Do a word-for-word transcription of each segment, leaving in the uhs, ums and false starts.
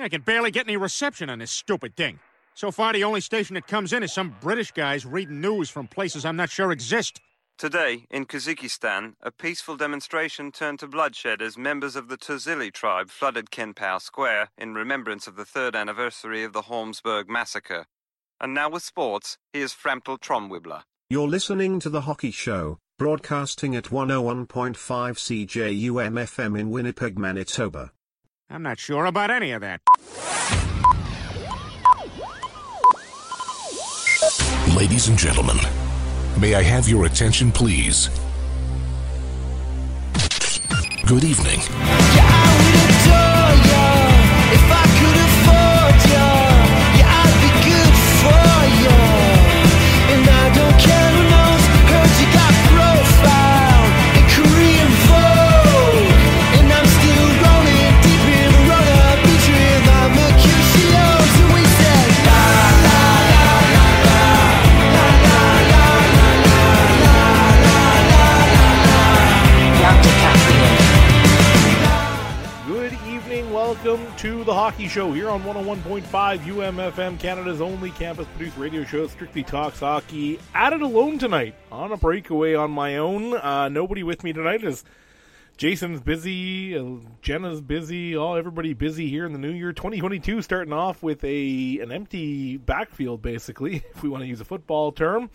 I can barely get any reception on this stupid thing. So far, the only station that comes in is some British guys reading news from places I'm not sure exist. Today, in Kazakhstan, a peaceful demonstration turned to bloodshed as members of the Tuzili tribe flooded Kenpao Square in remembrance of the third anniversary of the Holmesburg massacre. And now with sports, here's Framtel Tromwibbler. You're listening to The Hockey Show, broadcasting at one oh one point five C J U M F M in Winnipeg, Manitoba. I'm not sure about any of that. Ladies and gentlemen, may I have your attention, please? Good evening. Yeah, I would adore you if I could afford you. Yeah, I'd be good for you. And I don't care who knows. Heard you got profiled in Korean Vogue. And I'm still rolling deep in the roller beach with my Mercutios. And we said la la la la la la la la la la la la. Young DiCaprio. Good evening, welcome to the Hockey Show here on one oh one point five U M F M, Canada's only campus-produced radio show, Strictly Talks Hockey. At it alone tonight, on a breakaway on my own. Uh, nobody with me tonight as Jason's busy, uh, Jenna's busy, all everybody busy here in the new year. twenty twenty-two starting off with a an empty backfield, basically, if we want to use a football term.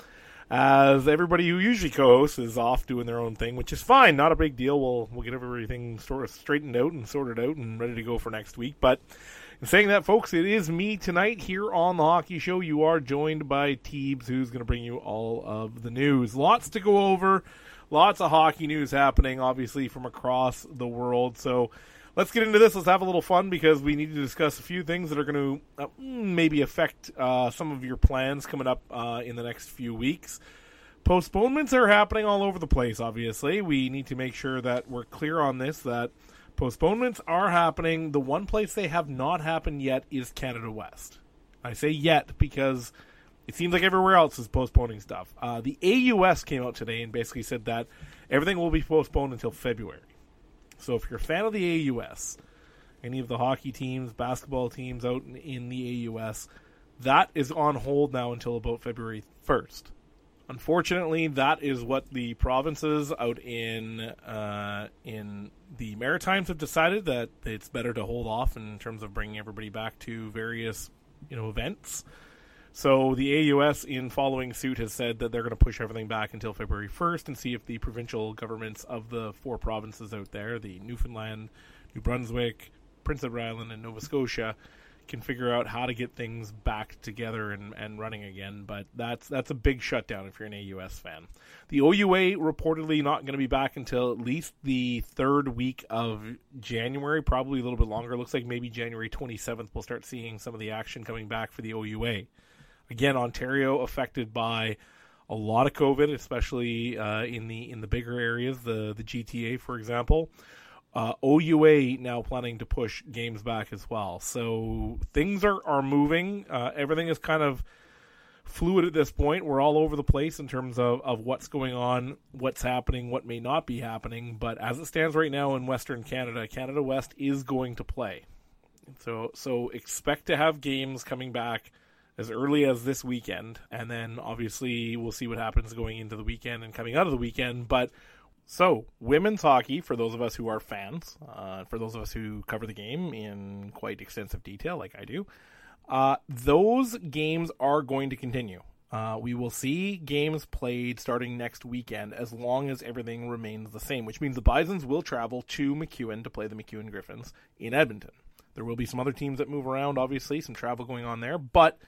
As everybody who usually co-hosts is off doing their own thing, which is fine, not a big deal. We'll we'll get everything sort of straightened out and sorted out and ready to go for next week. But in saying that, folks, it is me tonight here on the Hockey Show. You are joined by Teebs, who's going to bring you all of the news. Lots to go over, lots of hockey news happening, obviously, from across the world. So let's get into this. Let's have a little fun because we need to discuss a few things that are going to uh, maybe affect uh, some of your plans coming up uh, in the next few weeks. Postponements are happening all over the place, obviously. We need to make sure that we're clear on this, that postponements are happening. The one place they have not happened yet is Canada West. I say yet because it seems like everywhere else is postponing stuff. Uh, the A U S came out today and basically said that everything will be postponed until February. So if you're a fan of the A U S, any of the hockey teams, basketball teams out in, in the A U S, that is on hold now until about February first. Unfortunately, that is what the provinces out in uh, in the Maritimes have decided, that it's better to hold off in terms of bringing everybody back to various, you know, events. So the A U S, in following suit, has said that they're going to push everything back until February first and see if the provincial governments of the four provinces out there, the Newfoundland, New Brunswick, Prince Edward Island, and Nova Scotia, can figure out how to get things back together and, and running again. But that's that's a big shutdown if you're an A U S fan. The O U A reportedly not going to be back until at least the third week of January, probably a little bit longer. Looks like maybe January twenty-seventh we'll start seeing some of the action coming back for the O U A. Again, Ontario affected by a lot of COVID, especially uh, in the in the bigger areas, the, the G T A, for example. Uh, O U A now planning to push games back as well. So things are, are moving. Uh, everything is kind of fluid at this point. We're all over the place in terms of, of what's going on, what's happening, what may not be happening. But as it stands right now in Western Canada, Canada West is going to play. So so expect to have games coming back as early as this weekend, and then obviously we'll see what happens going into the weekend and coming out of the weekend. But so women's hockey, for those of us who are fans, uh, for those of us who cover the game in quite extensive detail, like I do, uh, those games are going to continue. Uh, we will see games played starting next weekend as long as everything remains the same, which means the Bisons will travel to McEwen to play the McEwen Griffins in Edmonton. There will be some other teams that move around, obviously, some travel going on there, but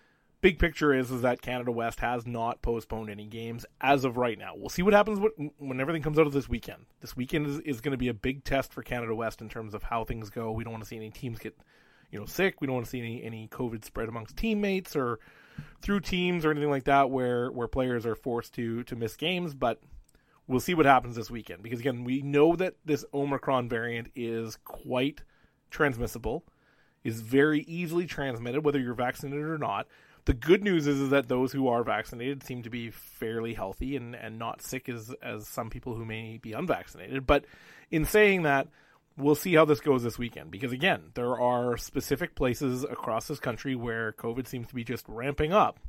big picture is, is that Canada West has not postponed any games as of right now. We'll see what happens when, when everything comes out of this weekend. This weekend is, is going to be a big test for Canada West in terms of how things go. We don't want to see any teams get, you know, sick. We don't want to see any, any COVID spread amongst teammates or through teams or anything like that where, where players are forced to, to miss games. But we'll see what happens this weekend. Because, again, we know that this Omicron variant is quite transmissible, is very easily transmitted, whether you're vaccinated or not. The good news is, is that those who are vaccinated seem to be fairly healthy and, and not sick as, as some people who may be unvaccinated. But in saying that, we'll see how this goes this weekend. Because, again, there are specific places across this country where COVID seems to be just ramping up.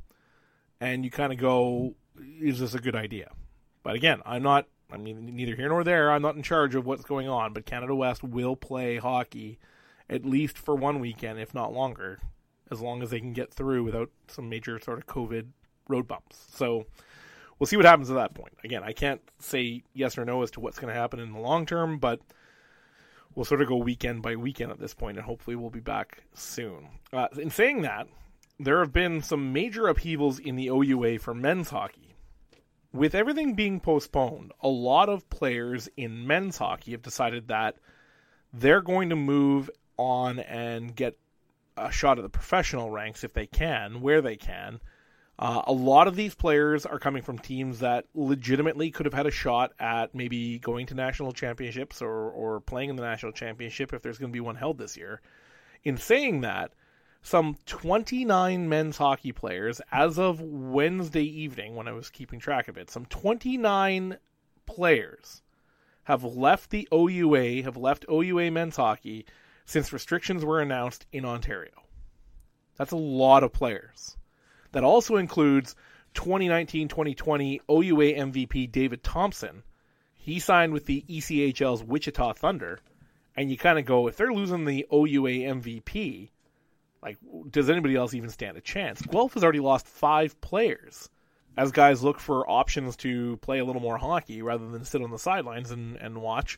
And you kind of go, is this a good idea? But, again, I'm not, I mean, neither here nor there. I'm not in charge of what's going on. But Canada West will play hockey at least for one weekend, if not longer, as long as they can get through without some major sort of COVID road bumps. So we'll see what happens at that point. Again, I can't say yes or no as to what's going to happen in the long term, but we'll sort of go weekend by weekend at this point, and hopefully we'll be back soon. Uh, in saying that, there have been some major upheavals in the O U A for men's hockey. With everything being postponed, a lot of players in men's hockey have decided that they're going to move on and get a shot at the professional ranks if they can, where they can. Uh, a lot of these players are coming from teams that legitimately could have had a shot at maybe going to national championships or, or playing in the national championship if there's going to be one held this year. In saying that, some twenty-nine men's hockey players, as of Wednesday evening when I was keeping track of it, some twenty-nine players have left the O U A, have left O U A men's hockey since restrictions were announced in Ontario. That's a lot of players. That also includes twenty nineteen twenty twenty O U A M V P David Thompson. He signed with the E C H L's Wichita Thunder. And you kind of go, if they're losing the O U A M V P, like, does anybody else even stand a chance? Guelph has already lost five players as guys look for options to play a little more hockey rather than sit on the sidelines and, and watch.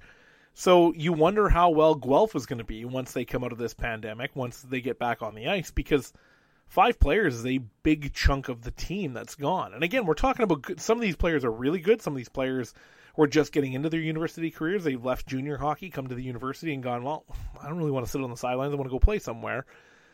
So you wonder how well Guelph is going to be once they come out of this pandemic, once they get back on the ice, because five players is a big chunk of the team that's gone. And again, we're talking about good, some of these players are really good. Some of these players were just getting into their university careers. They've left junior hockey, come to the university and gone, well, I don't really want to sit on the sidelines. I want to go play somewhere.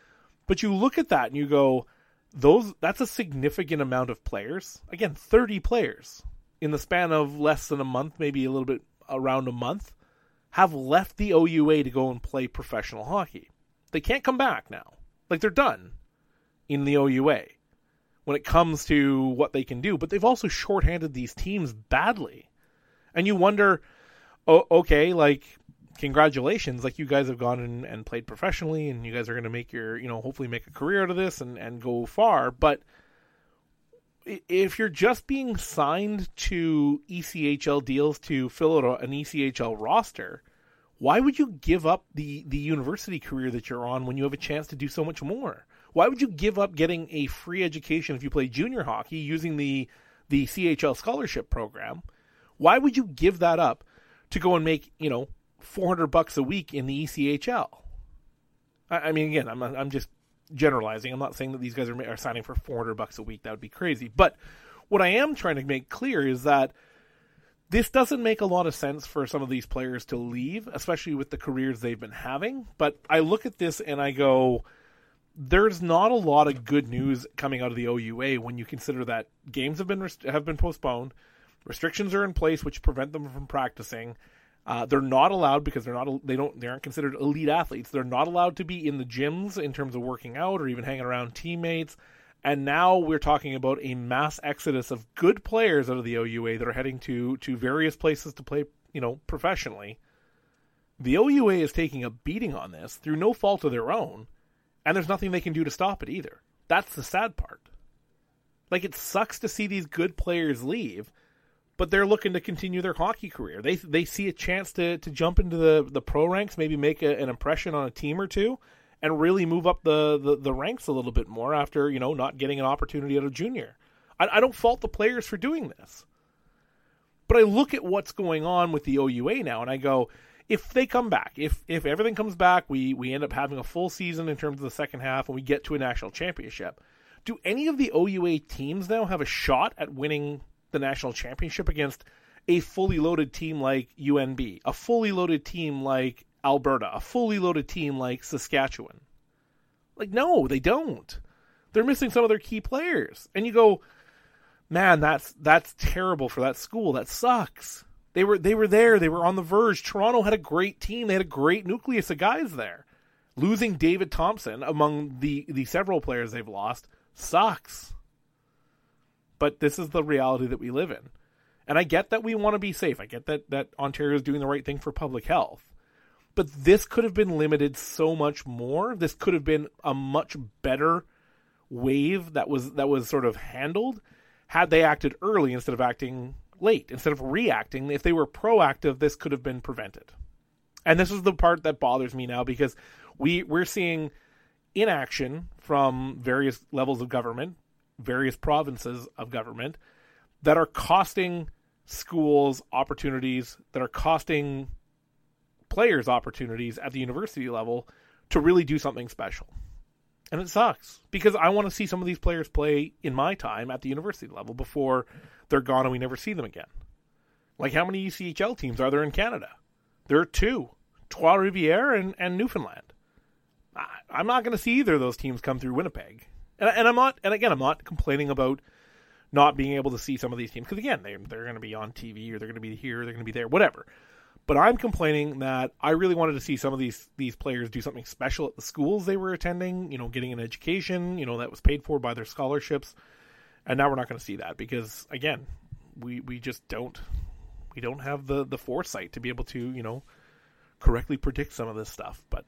But you look at that and you go, those that's a significant amount of players. Again, thirty players in the span of less than a month, maybe a little bit around a month, have left the O U A to go and play professional hockey. They can't come back now. Like, they're done in the O U A when it comes to what they can do. But they've also shorthanded these teams badly. And you wonder, oh, okay, like, congratulations, like, you guys have gone and, and played professionally, and you guys are going to make your, you know, hopefully make a career out of this and, and go far. But if you're just being signed to E C H L deals to fill out an E C H L roster, why would you give up the, the university career that you're on when you have a chance to do so much more? Why would you give up getting a free education if you play junior hockey using the, the C H L scholarship program? Why would you give that up to go and make, you know, four hundred bucks a week in the E C H L? I, I mean, again, I'm I'm just generalizing. I'm not saying that these guys are, are signing for four hundred bucks a week. That would be crazy. But what I am trying to make clear is that this doesn't make a lot of sense for some of these players to leave, especially with the careers they've been having. But I look at this and I go, there's not a lot of good news coming out of the O U A when you consider that games have been rest- have been postponed, restrictions are in place which prevent them from practicing. Uh, they're not allowed because they're not they don't they aren't considered elite athletes. They're not allowed to be in the gyms in terms of working out or even hanging around teammates. And now we're talking about a mass exodus of good players out of the O U A that are heading to to various places to play, you know, professionally. The O U A is taking a beating on this through no fault of their own, and there's nothing they can do to stop it either. That's the sad part. Like, it sucks to see these good players leave, but they're looking to continue their hockey career. They they see a chance to, to jump into the, the pro ranks, maybe make a, an impression on a team or two, and really move up the, the, the ranks a little bit more after, you know, not getting an opportunity out of junior. I, I don't fault the players for doing this. But I look at what's going on with the O U A now, and I go, if they come back, if if everything comes back, we, we end up having a full season in terms of the second half, and we get to a national championship, do any of the O U A teams now have a shot at winning the national championship against a fully loaded team like U N B, a fully loaded team like Alberta, a fully loaded team like Saskatchewan? Like, no, they don't. They're missing some of their key players. And you go, man, that's that's terrible for that school. That sucks. They were they were there. They were on the verge. Toronto had a great team. They had a great nucleus of guys there. Losing David Thompson among the, the several players they've lost sucks. But this is the reality that we live in. And I get that we want to be safe. I get that, that Ontario is doing the right thing for public health. But this could have been limited so much more. This could have been a much better wave that was that was sort of handled had they acted early instead of acting late, instead of reacting. If they were proactive, this could have been prevented. And this is the part that bothers me now, because we, we're seeing inaction from various levels of government, various provinces of government, that are costing schools opportunities, that are costing players opportunities at the university level to really do something special. And it sucks, because I want to see some of these players play in my time at the university level before they're gone and we never see them again. Like, how many U C H L teams are there in Canada? There are two, Trois-Rivières and, and Newfoundland. I, I'm not going to see either of those teams come through Winnipeg. And, and I'm not, and again, I'm not complaining about not being able to see some of these teams, because again, they, they're going to be on T V, or they're going to be here, they're going to be there, whatever. But I'm complaining that I really wanted to see some of these these players do something special at the schools they were attending, you know, getting an education, you know, that was paid for by their scholarships. And now we're not going to see that, because again, we we just don't we don't have the the foresight to be able to, you know, correctly predict some of this stuff. But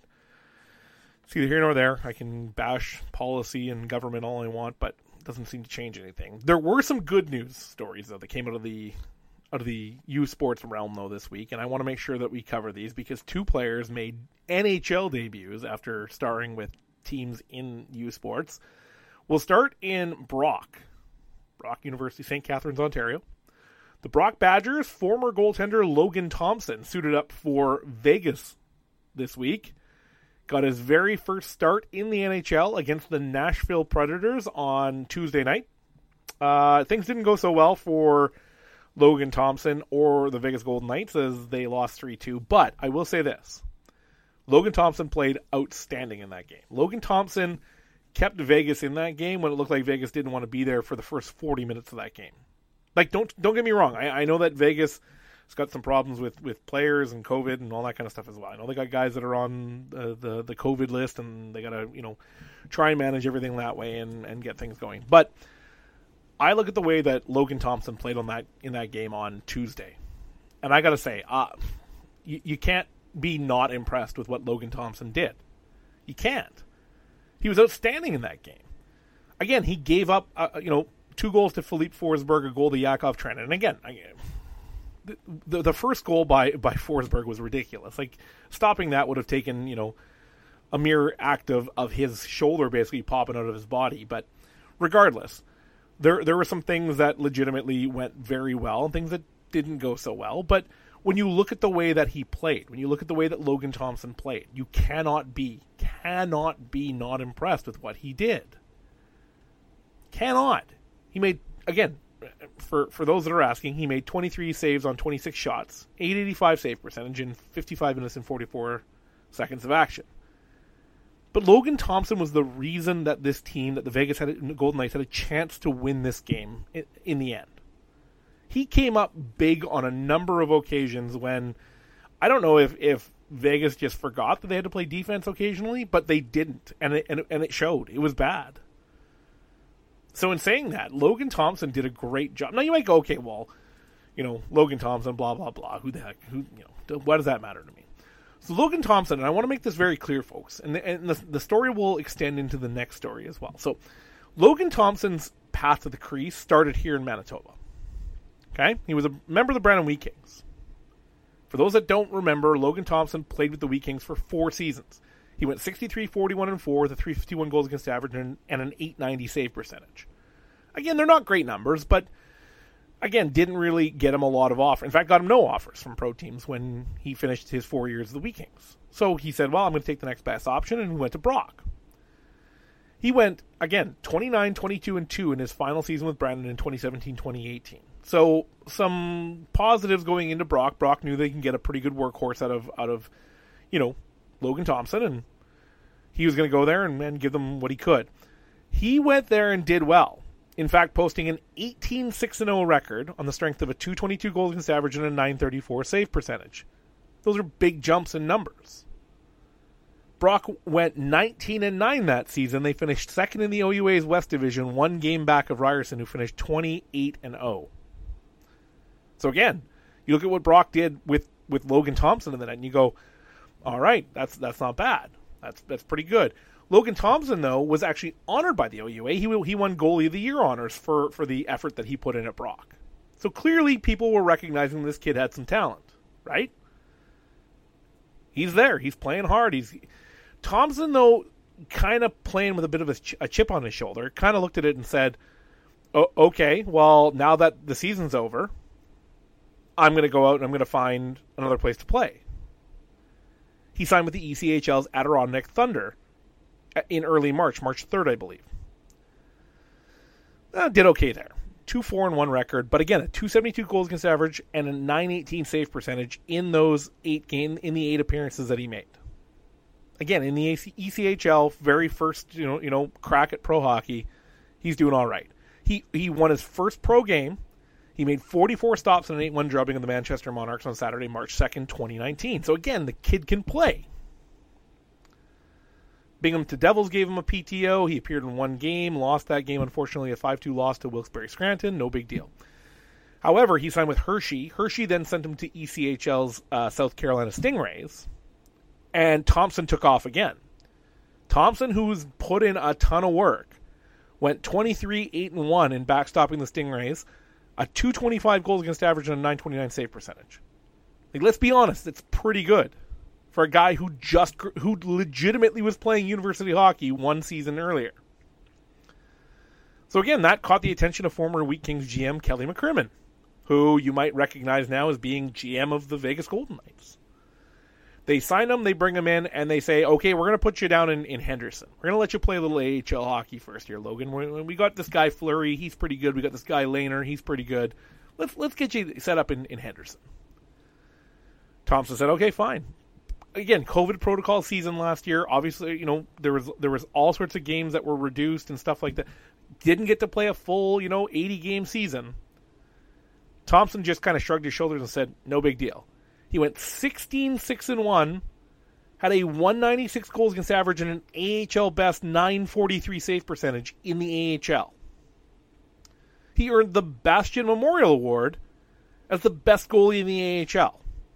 it's either here nor there. I can bash policy and government all I want, but it doesn't seem to change anything. There were some good news stories though that came out of the out of the U Sports realm though this week, and I want to make sure that we cover these, because two players made N H L debuts after starring with teams in U Sports. We'll start in Brock. Brock University, Saint Catharines, Ontario. The Brock Badgers' former goaltender Logan Thompson suited up for Vegas this week. Got his very first start in the N H L against the Nashville Predators on Tuesday night. Uh, things didn't go so well for Logan Thompson or the Vegas Golden Knights, as they lost three two. But I will say this. Logan Thompson played outstanding in that game. Logan Thompson kept Vegas in that game when it looked like Vegas didn't want to be there for the first forty minutes of that game. Like, don't don't get me wrong. I, I know that Vegas has got some problems with, with players and COVID and all that kind of stuff as well. I know they got guys that are on the, the, the COVID list, and they got to, you know, try and manage everything that way and, and get things going. But I look at the way that Logan Thompson played on that in that game on Tuesday, and I got to say, uh, you, you can't be not impressed with what Logan Thompson did. You can't. He was outstanding in that game. Again, he gave up, uh, you know, two goals to Philippe Forsberg, a goal to Yakov Trenin. And again, I, the, the the first goal by by Forsberg was ridiculous. Like, stopping that would have taken, you know, a mere act of, of his shoulder basically popping out of his body. But regardless, there there were some things that legitimately went very well and things that didn't go so well. But when you look at the way that he played, when you look at the way that Logan Thompson played, you cannot be, cannot be not impressed with what he did. Cannot. He made, again, for, for those that are asking, he made twenty-three saves on twenty-six shots, eight eighty-five save percentage in fifty-five minutes and forty-four seconds of action. But Logan Thompson was the reason that this team, that the Vegas had, the Golden Knights had a chance to win this game in, in the end. He came up big on a number of occasions when, I don't know if, if Vegas just forgot that they had to play defense occasionally, but they didn't, and it, and, and it showed. It was bad. So in saying that, Logan Thompson did a great job. Now you might go, okay, well, you know, Logan Thompson, blah, blah, blah. Who the heck? Who, you know, what does that matter to me? So Logan Thompson, and I want to make this very clear, folks, and, the, and the, the story will extend into the next story as well. So Logan Thompson's path to the crease started here in Manitoba. Okay? He was a member of the Brandon Wheat Kings. For those that don't remember, Logan Thompson played with the Wheat Kings for four seasons. He went sixty-three, forty-one, and four with a three fifty-one goals against average and, and an eight ninety save percentage. Again, they're not great numbers, but again, didn't really get him a lot of offers. In fact, got him no offers from pro teams when he finished his four years of the Wheat Kings. So he said, well, I'm going to take the next best option, and he went to Brock. He went, again, twenty-nine, twenty-two, and two in his final season with Brandon in twenty seventeen, twenty eighteen. So some positives going into Brock. Brock knew they can get a pretty good workhorse out of, out of, you know, Logan Thompson, and he was going to go there and, and give them what he could. He went there and did well. In fact, posting an eighteen six and oh record on the strength of a two twenty-two goals against average and a nine thirty-four save percentage. Those are big jumps in numbers. Brock went nineteen and nine that season. They finished second in the O U A's West Division, one game back of Ryerson, who finished twenty-eight and oh. So again, you look at what Brock did with, with Logan Thompson in the net, and you go, All right, that's that's not bad. That's that's pretty good. Logan Thompson, though, was actually honored by the O U A. He he won Goalie of the Year honors for, for the effort that he put in at Brock. So clearly people were recognizing this kid had some talent, right? He's there. He's playing hard. He's Thompson, though, kind of playing with a bit of a, ch- a chip on his shoulder, kind of looked at it and said, oh, okay, well, now that the season's over, I'm going to go out and I'm going to find another place to play. He signed with the E C H L's Adirondack Thunder in early March, March third, I believe. Uh, did okay there. two four and one record, but again, a two seventy-two goals against average and a nine eighteen save percentage in those eight game in the eight appearances that he made. Again, in the E C H L, very first, you know, you know, crack at pro hockey, he's doing all right. He he won his first pro game. He made forty-four stops and an eight one drubbing of the Manchester Monarchs on Saturday, March second, twenty nineteen. So again, the kid can play. Binghamton Devils gave him a P T O. He appeared in one game, lost that game, unfortunately, a five two loss to Wilkes-Barre Scranton. No big deal. However, he signed with Hershey. Hershey then sent him to E C H L's uh, South Carolina Stingrays, and Thompson took off again. Thompson, who's put in a ton of work, went twenty-three eight and one in backstopping the Stingrays, a two twenty-five goals against average and a nine twenty-nine save percentage. Like, let's be honest, it's pretty good for a guy who just who legitimately was playing university hockey one season earlier. So again, that caught the attention of former Wheat Kings G M Kelly McCrimmon, who you might recognize now as being G M of the Vegas Golden Knights. They sign him, they bring him in, and they say, okay, we're going to put you down in, in Henderson. We're going to let you play a little A H L hockey first here, Logan. We, we got this guy Fleury, he's pretty good. We got this guy Lehner, he's pretty good. Let's let's get you set up in, in Henderson. Thompson said, okay, fine. Again, COVID protocol season last year. Obviously, you know, there was there was all sorts of games that were reduced and stuff like that. Didn't get to play a full, you know, eighty-game season. Thompson just kind of shrugged his shoulders and said, no big deal. He went sixteen six and one, had a one ninety-six goals against average and an A H L best nine forty-three save percentage in the A H L. He earned the Bastian Memorial Award as the best goalie in the A H L.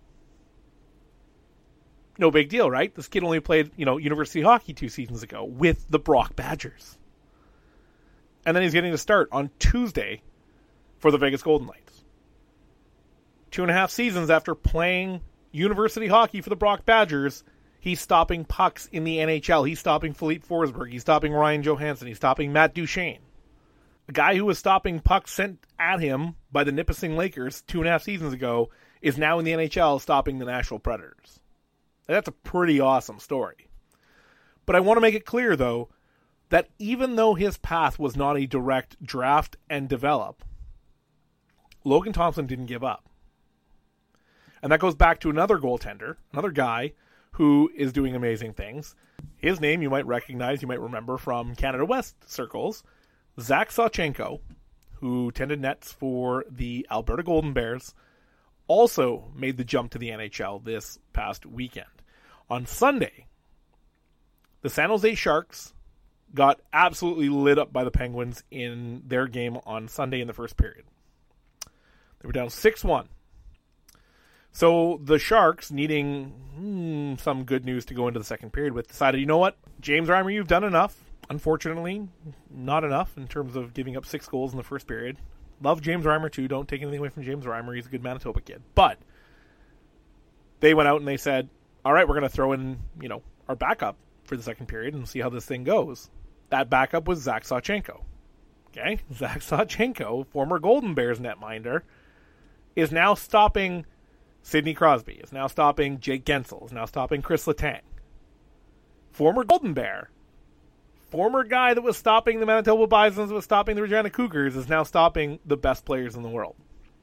No big deal, right? This kid only played, you know, university hockey two seasons ago with the Brock Badgers. And then he's getting to start on Tuesday for the Vegas Golden Knights. Two and a half seasons after playing university hockey for the Brock Badgers, he's stopping pucks in the N H L. He's stopping Philippe Forsberg. He's stopping Ryan Johansson. He's stopping Matt Duchene. The guy who was stopping pucks sent at him by the Nipissing Lakers two and a half seasons ago is now in the N H L stopping the Nashville Predators. That's a pretty awesome story. But I want to make it clear, though, that even though his path was not a direct draft and develop, Logan Thompson didn't give up. And that goes back to another goaltender, another guy who is doing amazing things. His name you might recognize, you might remember from Canada West circles, Zach Sawchenko, who tended nets for the Alberta Golden Bears, also made the jump to the N H L this past weekend. On Sunday, the San Jose Sharks got absolutely lit up by the Penguins in their game on Sunday in the first period. They were down six one. So the Sharks, needing hmm, some good news to go into the second period with, decided, you know what, James Reimer, you've done enough. Unfortunately, not enough in terms of giving up six goals in the first period. Love James Reimer, too. Don't take anything away from James Reimer. He's a good Manitoba kid. But they went out and they said, all right, we're going to throw in, you know, our backup for the second period and see how this thing goes. That backup was Zach Sawchenko. Okay? Zach Sawchenko, former Golden Bears netminder, is now stopping Sidney Crosby, is now stopping Jake Gensel, is now stopping Chris Letang. Former Golden Bear, former guy that was stopping the Manitoba Bisons, was stopping the Regina Cougars, is now stopping the best players in the world.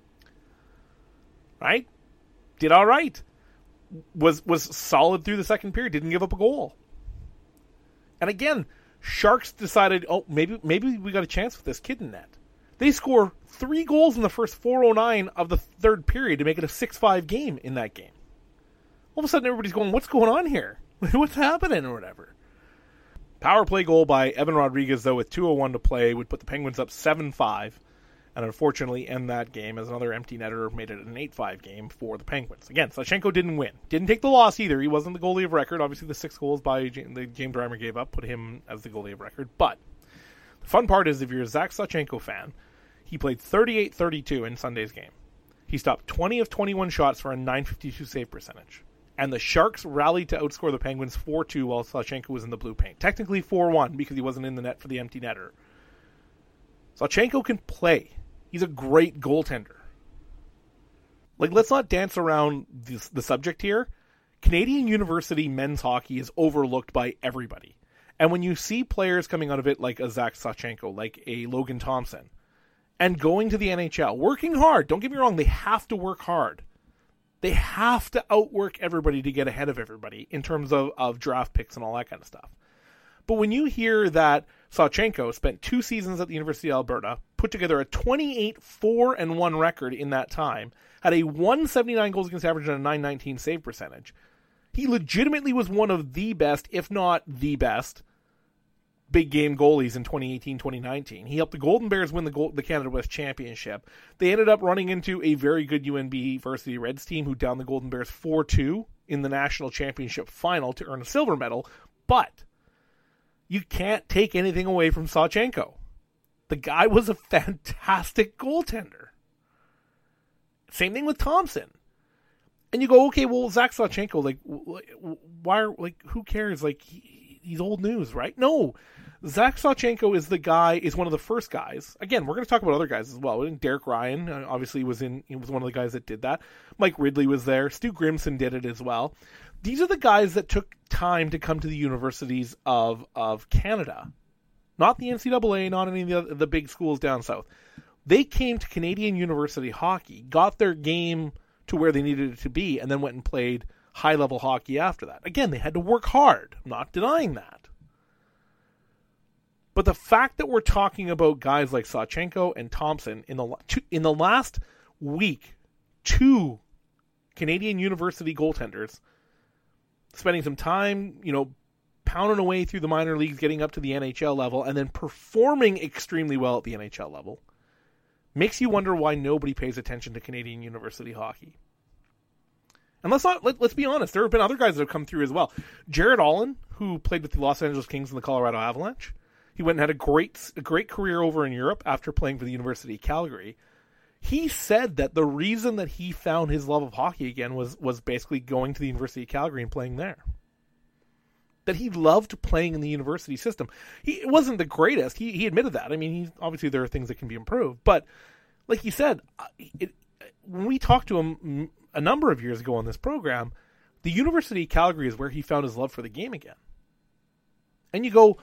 Right? Did all right. Was was solid through the second period. Didn't give up a goal. And again, Sharks decided, oh, maybe maybe we got a chance with this kid in net. They score three goals in the first four oh nine of the third period to make it a six five game in that game. All of a sudden, everybody's going, what's going on here? What's happening or whatever? Power play goal by Evan Rodriguez, though, with two oh one to play, would put the Penguins up seven five. and unfortunately end that game as another empty netter made it an eight five game for the Penguins. Again, Sachenko didn't win. Didn't take the loss either. He wasn't the goalie of record. Obviously, the six goals by James, the James Reimer gave up put him as the goalie of record. But the fun part is if you're a Zach Sachenko fan, he played thirty-eight thirty-two in Sunday's game. He stopped twenty of twenty-one shots for a nine fifty-two save percentage. And the Sharks rallied to outscore the Penguins four two while Sachenko was in the blue paint. Technically four one because he wasn't in the net for the empty netter. Sachenko can play. He's a great goaltender. Like, let's not dance around this, the subject here. Canadian University men's hockey is overlooked by everybody. And when you see players coming out of it like a Zach Sachenko, like a Logan Thompson, and going to the N H L, working hard, don't get me wrong, they have to work hard. They have to outwork everybody to get ahead of everybody in terms of, of draft picks and all that kind of stuff. But when you hear that Sachenko spent two seasons at the University of Alberta, put together a twenty-eight four and one record in that time, had a one seventy-nine goals against average and a nine nineteen save percentage, he legitimately was one of the best, if not the best, big game goalies in twenty eighteen twenty nineteen. He helped the Golden Bears win the Gold, the Canada West Championship. They ended up running into a very good U N B Varsity Reds team who downed the Golden Bears four two in the National Championship final to earn a silver medal, but you can't take anything away from Sachenko. The guy was a fantastic goaltender. Same thing with Thompson. And you go, okay, well, Zach Sachenko, like, why are, like, who cares? Like, he, he's old news, right? No. Zach Sachenko is the guy, is one of the first guys. Again, we're going to talk about other guys as well. Derek Ryan, obviously, was in, he was one of the guys that did that. Mike Ridley was there. Stu Grimson did it as well. These are the guys that took time to come to the universities of, of Canada. Not the N C double A, not any of the, the big schools down south. They came to Canadian University hockey, got their game to where they needed it to be, and then went and played high-level hockey after that. Again, they had to work hard. I'm not denying that. But the fact that we're talking about guys like Sachenko and Thompson in the in the last week, two Canadian University goaltenders spending some time, you know, pounding away through the minor leagues, getting up to the N H L level, and then performing extremely well at the N H L level, makes you wonder why nobody pays attention to Canadian University hockey. And let's not let, let's be honest, there have been other guys that have come through as well. Jared Allen, who played with the Los Angeles Kings and the Colorado Avalanche, he went and had a great a great career over in Europe after playing for the University of Calgary. He said that the reason that he found his love of hockey again was was basically going to the University of Calgary and playing there. That he loved playing in the university system. He it wasn't the greatest. He he admitted that. I mean, he, obviously there are things that can be improved. But like he said, it, when we talked to him a number of years ago on this program, the University of Calgary is where he found his love for the game again. And you go,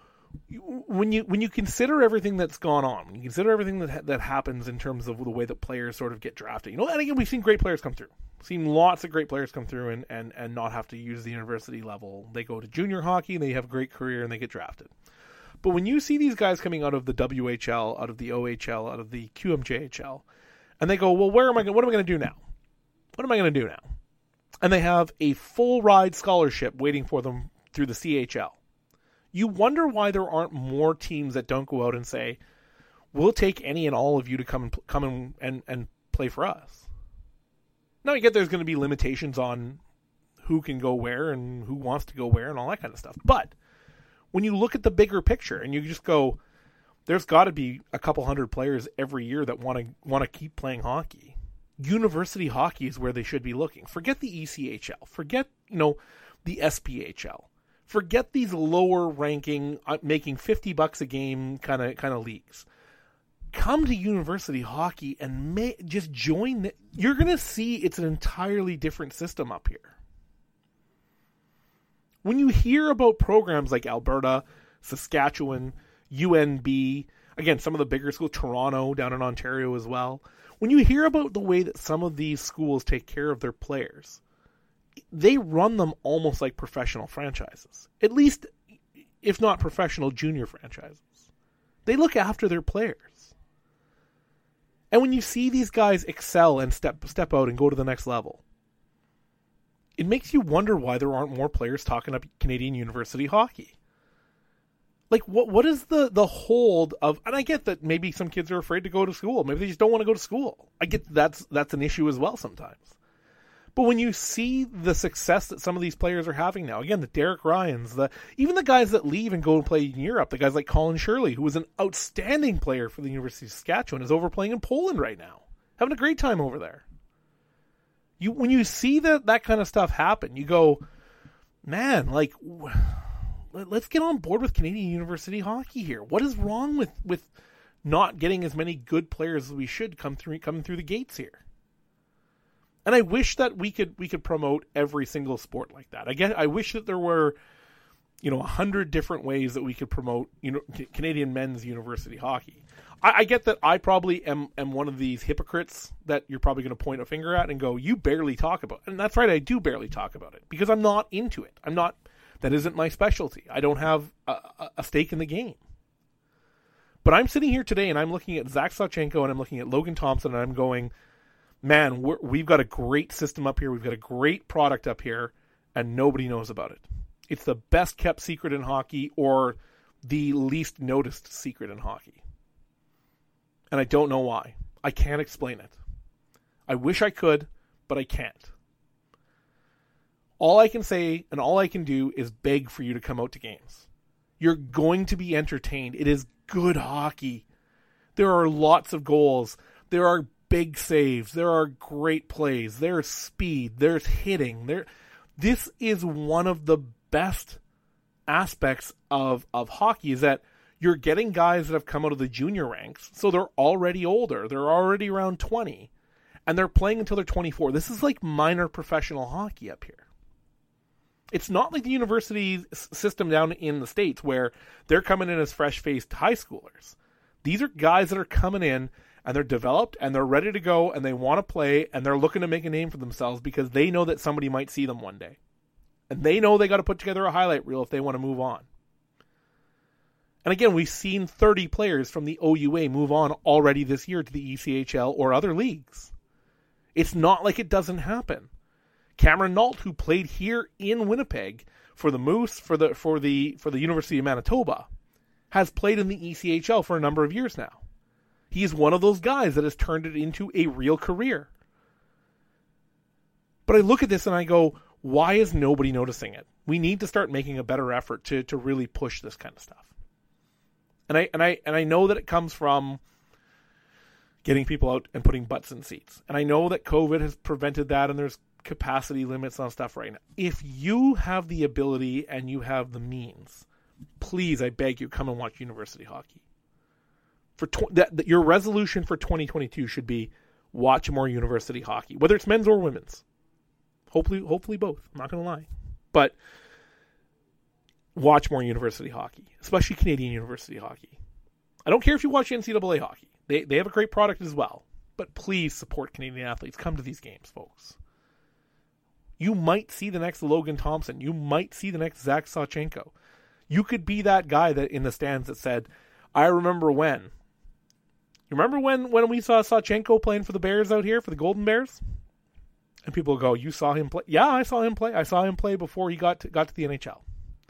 when you when you consider everything that's gone on, when you consider everything that that happens in terms of the way that players sort of get drafted, you know, and again, we've seen great players come through. Seen lots of great players come through and, and, and not have to use the university level. They go to junior hockey, and they have a great career, and they get drafted. But when you see these guys coming out of the W H L, out of the O H L, out of the Q M J H L, and they go, well, where am I? What am I going to do now? What am I going to do now? And they have a full ride scholarship waiting for them through the C H L. You wonder why there aren't more teams that don't go out and say, we'll take any and all of you to come and come and, and, and play for us. Now, I get there's going to be limitations on who can go where and who wants to go where and all that kind of stuff. But when you look at the bigger picture and you just go, there's got to be a couple hundred players every year that want to want to keep playing hockey. University hockey is where they should be looking. Forget the E C H L. Forget, you know, the S P H L. Forget these lower ranking, uh, making fifty bucks a game kind of kind of leagues. Come to university hockey and may, just join. The, you're going to see it's an entirely different system up here. When you hear about programs like Alberta, Saskatchewan, U N B, again, some of the bigger schools, Toronto, down in Ontario as well, when you hear about the way that some of these schools take care of their players, they run them almost like professional franchises. At least, if not professional junior franchises. They look after their players. And when you see these guys excel and step step out and go to the next level, it makes you wonder why there aren't more players talking up Canadian University hockey. Like, what what is the, the hold of... And I get that maybe some kids are afraid to go to school. Maybe they just don't want to go to school. I get that's that's an issue as well sometimes. But when you see the success that some of these players are having now, again, the Derek Ryans, the even the guys that leave and go and play in Europe, the guys like Colin Shirley, who was an outstanding player for the University of Saskatchewan, is over playing in Poland right now. Having a great time over there. You When you see that, that kind of stuff happen, you go, man, like... let's get on board with Canadian University hockey here. What is wrong with, with not getting as many good players as we should come through coming through the gates here? And I wish that we could we could promote every single sport like that. I guess I wish that there were, you know, a hundred different ways that we could promote, you know, Canadian men's university hockey. I, I get that I probably am am one of these hypocrites that you're probably going to point a finger at and go, you barely talk about it. And that's right, I do barely talk about it because I'm not into it. I'm not. That isn't my specialty. I don't have a, a stake in the game. But I'm sitting here today and I'm looking at Zach Sawchenko and I'm looking at Logan Thompson and I'm going, man, we're, we've got a great system up here. We've got a great product up here and nobody knows about it. It's the best kept secret in hockey or the least noticed secret in hockey. And I don't know why. I can't explain it. I wish I could, but I can't. All I can say and all I can do is beg for you to come out to games. You're going to be entertained. It is good hockey. There are lots of goals. There are big saves. There are great plays. There's speed. There's hitting. There. This is one of the best aspects of, of hockey is that you're getting guys that have come out of the junior ranks. So they're already older. They're already around twenty. And they're playing until they're twenty-four. This is like minor professional hockey up here. It's not like the university system down in the States where they're coming in as fresh-faced high schoolers. These are guys that are coming in and they're developed and they're ready to go and they want to play and they're looking to make a name for themselves because they know that somebody might see them one day. And they know they got to put together a highlight reel if they want to move on. And again, we've seen thirty players from the O U A move on already this year to the E C H L or other leagues. It's not like it doesn't happen. Cameron Nault, who played here in Winnipeg for the Moose, for the for the for the University of Manitoba, has played in the E C H L for a number of years now. He's one of those guys that has turned it into a real career. But I look at this and I go, why is nobody noticing it? We need to start making a better effort to to really push this kind of stuff. And I and I and I know that it comes from getting people out and putting butts in seats. And I know that COVID has prevented that and there's capacity limits on stuff right now. If you have the ability and you have the means, please, I beg you, come and watch university hockey. For tw- that, that your resolution for twenty twenty-two should be watch more university hockey, whether it's men's or women's. Hopefully, hopefully both. I'm not going to lie, but watch more university hockey, especially Canadian university hockey. I don't care if you watch N C double A hockey; they they have a great product as well. But please support Canadian athletes. Come to these games, folks. You might see the next Logan Thompson. You might see the next Zach Sawchenko. You could be that guy that in the stands that said, I remember when. You remember when, when we saw Sawchenko playing for the Bears out here, for the Golden Bears? And people go, you saw him play? Yeah, I saw him play. I saw him play before he got to, got to the N H L.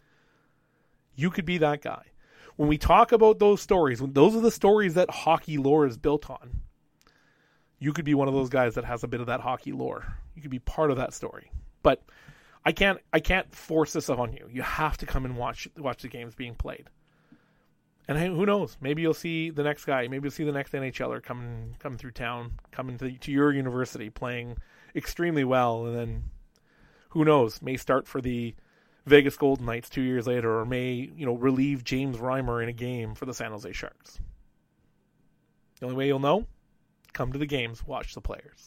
You could be that guy. When we talk about those stories, when those are the stories that hockey lore is built on, you could be one of those guys that has a bit of that hockey lore. You could be part of that story. But I can't I can't force this on you. You have to come and watch watch the games being played. And hey, who knows? Maybe you'll see the next guy. Maybe you'll see the next NHLer coming coming through town, coming to to your university, playing extremely well, and then who knows? May start for the Vegas Golden Knights two years later, or may you know relieve James Reimer in a game for the San Jose Sharks. The only way you'll know: come to the games, watch the players.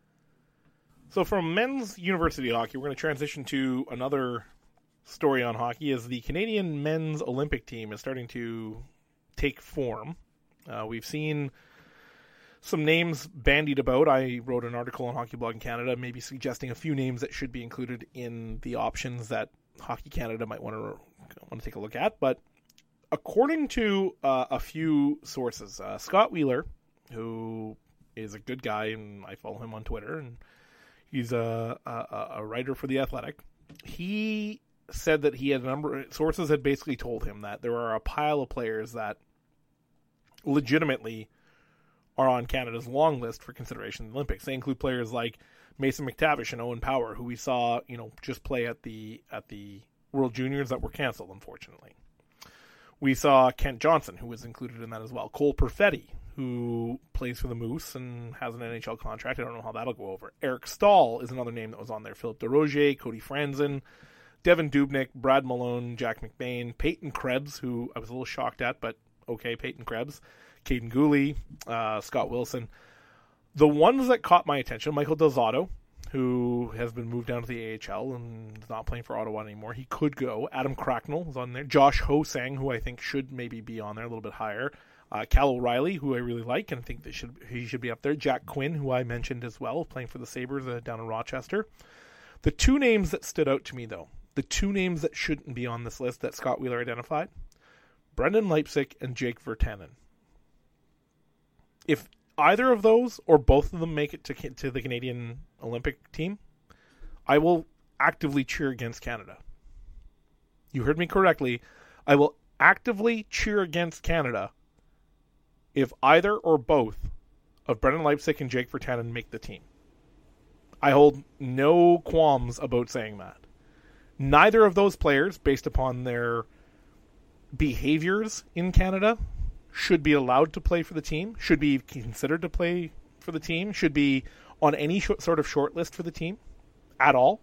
So from men's university hockey, we're going to transition to another story on hockey as the Canadian men's Olympic team is starting to take form. Uh, we've seen some names bandied about. I wrote an article on Hockey Blog in Canada, maybe suggesting a few names that should be included in the options that Hockey Canada might want to want to take a look at. But according to uh, a few sources, uh, Scott Wheeler, who is a good guy, and I follow him on Twitter, and he's a, a, a writer for The Athletic. He said that he had a number, sources had basically told him that there are a pile of players that legitimately are on Canada's long list for consideration in the Olympics. They include players like Mason McTavish and Owen Power, who we saw, you know, just play at the at the World Juniors that were canceled, unfortunately. We saw Kent Johnson, who was included in that as well. Cole Perfetti, who plays for the Moose and has an N H L contract. I don't know how that'll go over. Eric Stahl is another name that was on there. Philip DeRozier, Cody Franzen, Devin Dubnyk, Brad Malone, Jack McBain, Peyton Krebs, who I was a little shocked at, but okay, Peyton Krebs, Caden Gooley, uh, Scott Wilson. The ones that caught my attention, Michael Del Zotto, who has been moved down to the A H L and is not playing for Ottawa anymore. He could go. Adam Cracknell is on there. Josh Ho-Sang, who I think should maybe be on there a little bit higher. Uh, Cal O'Reilly, who I really like and think they should he should be up there. Jack Quinn, who I mentioned as well, playing for the Sabres uh, down in Rochester. The two names that stood out to me, though, the two names that shouldn't be on this list that Scott Wheeler identified, Brendan Leipsic and Jake Virtanen. If either of those or both of them make it to to the Canadian Olympic team, I will actively cheer against Canada. You heard me correctly. I will actively cheer against Canada if either or both of Brendan Leipsic and Jake Virtanen make the team. I hold no qualms about saying that. Neither of those players, based upon their behaviors in Canada, should be allowed to play for the team, should be considered to play for the team, should be on any sh- sort of short list for the team at all.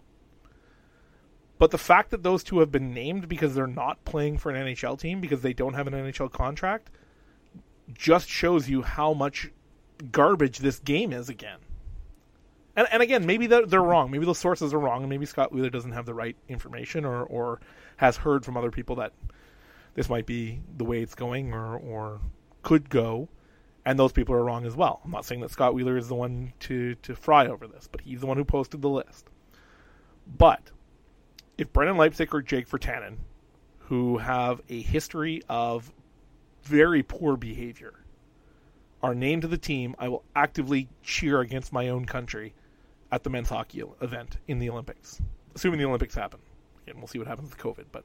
But the fact that those two have been named because they're not playing for an N H L team, because they don't have an N H L contract, just shows you how much garbage this game is again. And, and again, maybe they're, they're wrong. Maybe those sources are wrong, and maybe Scott Wheeler doesn't have the right information or, or has heard from other people that this might be the way it's going or, or could go, and those people are wrong as well. I'm not saying that Scott Wheeler is the one to, to fry over this, but he's the one who posted the list. But if Brendan Leipsic or Jake Virtanen, who have a history of very poor behavior, are named to the team, I will actively cheer against my own country at the men's hockey event in the Olympics, assuming the Olympics happen. Again, we'll see what happens with COVID, but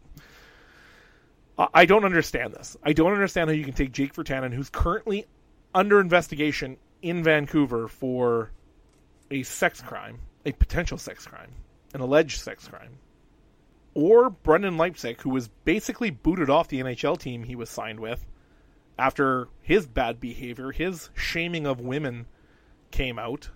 I don't understand this. I don't understand how you can take Jake Virtanen, who's currently under investigation in Vancouver for a sex crime, a potential sex crime, an alleged sex crime, or Brendan Leipsic, who was basically booted off the N H L team he was signed with after his bad behavior, his shaming of women came out.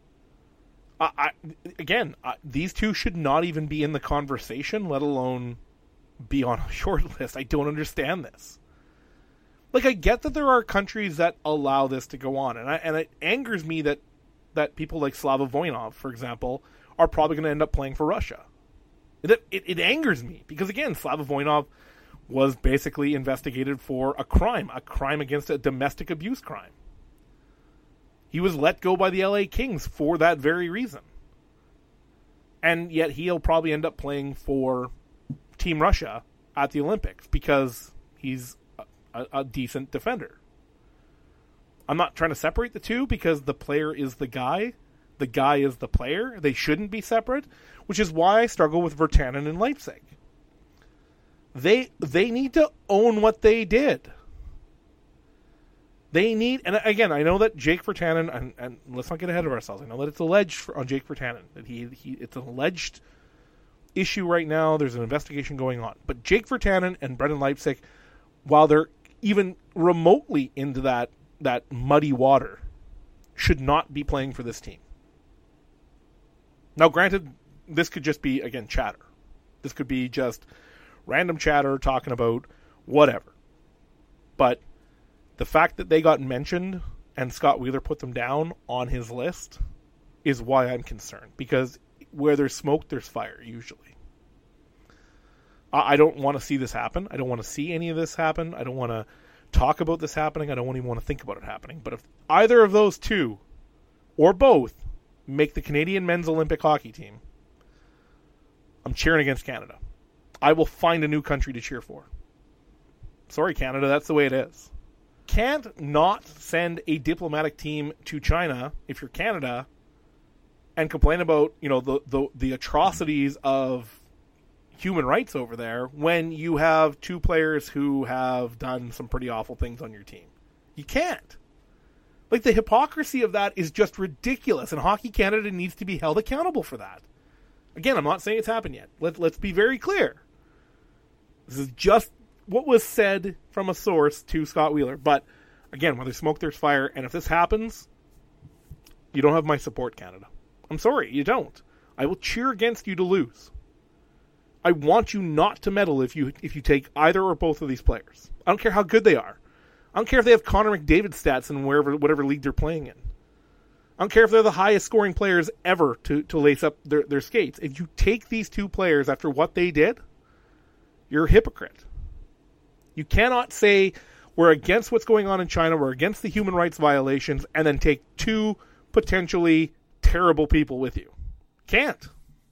I, I, again, I, these two should not even be in the conversation, let alone be on a short list. I don't understand this. Like, I get that there are countries that allow this to go on, and I, and it angers me that that people like Slava Voinov, for example, are probably going to end up playing for Russia. It, it, it angers me because, again, Slava Voinov was basically investigated for a crime, a crime against a domestic abuse crime. He was let go by the L A Kings for that very reason. And yet he'll probably end up playing for Team Russia at the Olympics because he's a, a decent defender. I'm not trying to separate the two because the player is the guy. The guy is the player. They shouldn't be separate, which is why I struggle with Virtanen and Leipsic. They they need to own what they did. They need, and again, I know that Jake Virtanen, and, and let's not get ahead of ourselves. I know that it's alleged for, on Jake Virtanen that he he it's an alleged issue right now. There's an investigation going on, but Jake Virtanen and Brendan Leipsic, while they're even remotely into that that muddy water, should not be playing for this team. Now, granted, this could just be, again, chatter. This could be just random chatter talking about whatever. But the fact that they got mentioned and Scott Wheeler put them down on his list is why I'm concerned. Because where there's smoke, there's fire, usually. I don't want to see this happen. I don't want to see any of this happen. I don't want to talk about this happening. I don't even want to think about it happening. But if either of those two, or both, make the Canadian men's Olympic hockey team, I'm cheering against Canada. I will find a new country to cheer for. Sorry, Canada, that's the way it is. Can't not send a diplomatic team to China if you're Canada and complain about, you know, the the, the atrocities of human rights over there when you have two players who have done some pretty awful things on your team. You can't. Like, the hypocrisy of that is just ridiculous, and Hockey Canada needs to be held accountable for that. Again, I'm not saying it's happened yet. Let, let's be very clear. This is just what was said from a source to Scott Wheeler. But, again, where there's smoke, there's fire, and if this happens, you don't have my support, Canada. I'm sorry, you don't. I will cheer against you to lose. I want you not to meddle if you if you take either or both of these players. I don't care how good they are. I don't care if they have Connor McDavid stats in wherever whatever league they're playing in. I don't care if they're the highest scoring players ever to, to lace up their, their skates. If you take these two players after what they did, you're a hypocrite. You cannot say we're against what's going on in China, we're against the human rights violations, and then take two potentially terrible people with you. Can't.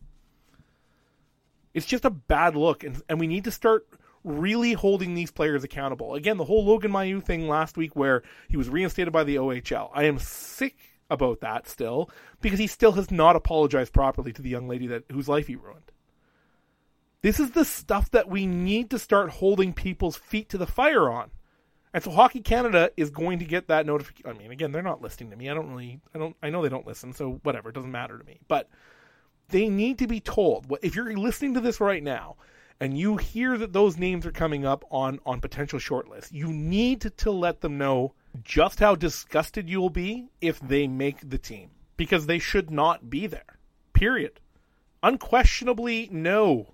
It's just a bad look, and, and we need to start really holding these players accountable. Again, the whole Logan Mailloux thing last week where he was reinstated by the O H L. I am sick about that still, because he still has not apologized properly to the young lady that whose life he ruined. This is the stuff that we need to start holding people's feet to the fire on. And so Hockey Canada is going to get that notification. I mean, again, they're not listening to me. I don't really, I don't, I know they don't listen, so whatever, it doesn't matter to me. But they need to be told. If you're listening to this right now and you hear that those names are coming up on, on potential shortlists, you need to, to let them know just how disgusted you'll be if they make the team. Because they should not be there. Period. Unquestionably, no.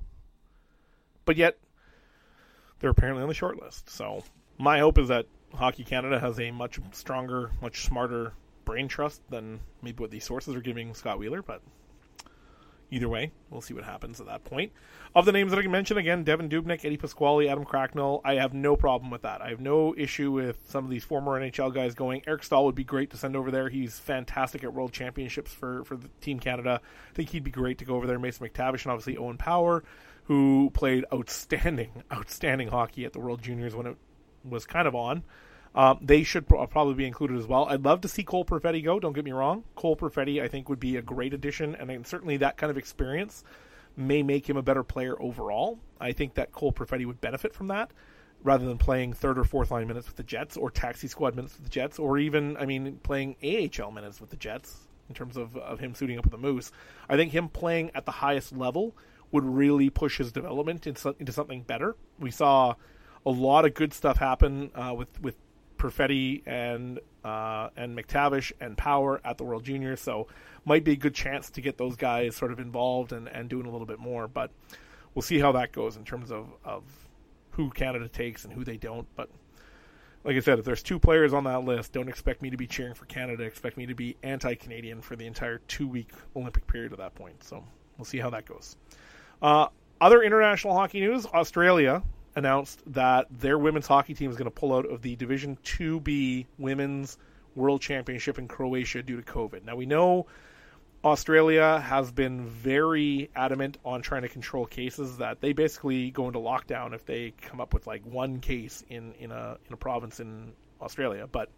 But yet, they're apparently on the shortlist. So, my hope is that Hockey Canada has a much stronger, much smarter brain trust than maybe what these sources are giving Scott Wheeler, but either way, we'll see what happens at that point. Of the names that I can mention, again, Devin Dubnyk, Eddie Pasquale, Adam Cracknell, I have no problem with that. I have no issue with some of these former N H L guys going. Eric Stahl would be great to send over there. He's fantastic at World Championships for, for the Team Canada. I think he'd be great to go over there. Mason McTavish and obviously Owen Power, who played outstanding, outstanding hockey at the World Juniors when it was kind of on. Um, they should pro- probably be included as well. I'd love to see Cole Perfetti go, don't get me wrong. Cole Perfetti, I think, would be a great addition, and then certainly that kind of experience may make him a better player overall. I think that Cole Perfetti would benefit from that, rather than playing third or fourth line minutes with the Jets, or taxi squad minutes with the Jets, or even, I mean, playing A H L minutes with the Jets, in terms of, of him suiting up with the Moose. I think him playing at the highest level would really push his development into, into something better. We saw a lot of good stuff happen uh, with, with Perfetti and uh, and McTavish and Power at the World Juniors, so might be a good chance to get those guys sort of involved and, and doing a little bit more, but we'll see how that goes in terms of, of who Canada takes and who they don't. But like I said, if there's two players on that list, don't expect me to be cheering for Canada. Expect me to be anti-Canadian for the entire two-week Olympic period at that point, so we'll see how that goes. Uh, other international hockey news, Australia announced that their women's hockey team is going to pull out of the Division two B Women's World Championship in Croatia due to COVID. Now, we know Australia has been very adamant on trying to control cases, that they basically go into lockdown if they come up with like one case in, in a in a province in Australia. But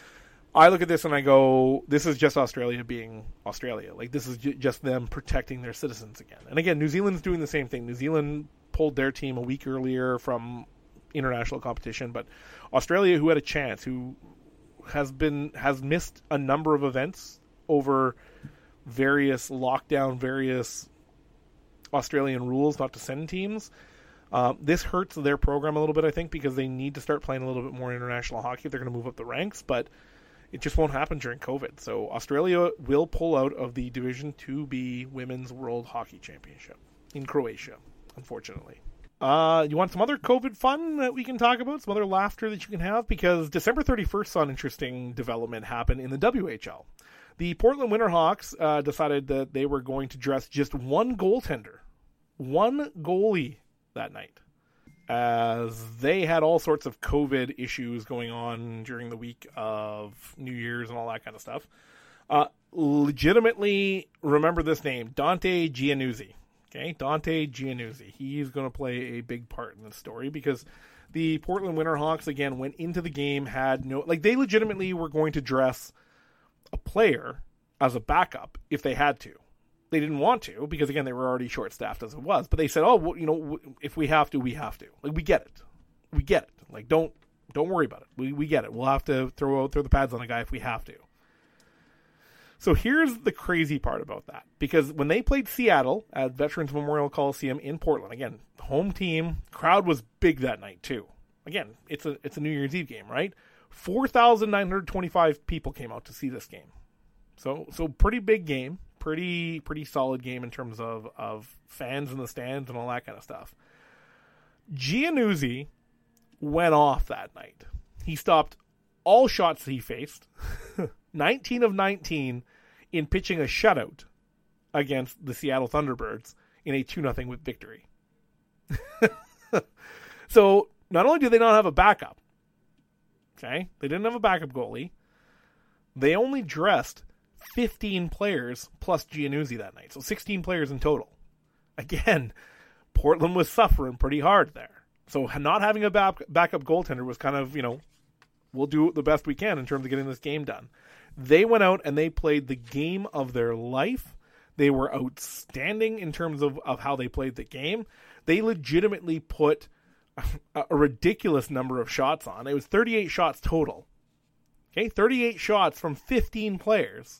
I look at this and I go, this is just Australia being Australia. Like, this is j- just them protecting their citizens again. And again, New Zealand's doing the same thing. New Zealand pulled their team a week earlier from international competition, but Australia, who had a chance, who has been has missed a number of events over various lockdown, various Australian rules not to send teams. Um, this hurts their program a little bit, I think, because they need to start playing a little bit more international hockey if they're going to move up the ranks, but it just won't happen during COVID. So Australia will pull out of the Division two B Women's World Hockey Championship in Croatia, unfortunately. Uh, you want some other COVID fun that we can talk about? Some other laughter that you can have? Because December thirty-first saw an interesting development happen in the W H L. The Portland Winterhawks uh, decided that they were going to dress just one goaltender, one goalie that night, as they had all sorts of COVID issues going on during the week of New Year's and all that kind of stuff. Uh, legitimately, remember this name, Dante Giannuzzi. Okay, Dante Giannuzzi. He's going to play a big part in this story, because the Portland Winterhawks, again, went into the game, had no... Like, they legitimately were going to dress a player as a backup if they had to. they didn't want to because, again, they were already short-staffed as it was. But they said, oh, well, you know, if we have to, we have to. Like, we get it. We get it. Like, don't don't worry about it. We we get it. We'll have to throw throw the pads on a guy if we have to. So here's the crazy part about that. Because when they played Seattle at Veterans Memorial Coliseum in Portland, again, home team, crowd was big that night too. Again, it's a it's a New Year's Eve game, right? four thousand nine hundred twenty-five people came out to see this game. So so pretty big game. Pretty pretty solid game in terms of, of fans in the stands and all that kind of stuff. Giannuzzi went off that night. He stopped all shots he faced, nineteen of nineteen, in pitching a shutout against the Seattle Thunderbirds in a two nothing victory. So not only do they not have a backup, okay, they didn't have a backup goalie, they only dressed fifteen players plus Giannuzzi that night. So sixteen players in total. Again, Portland was suffering pretty hard there. So not having a back, backup goaltender was kind of, you know, we'll do the best we can in terms of getting this game done. They went out and they played the game of their life. They were outstanding in terms of, of how they played the game. They legitimately put a, a ridiculous number of shots on. It was thirty-eight shots total. Okay, thirty-eight shots from fifteen players.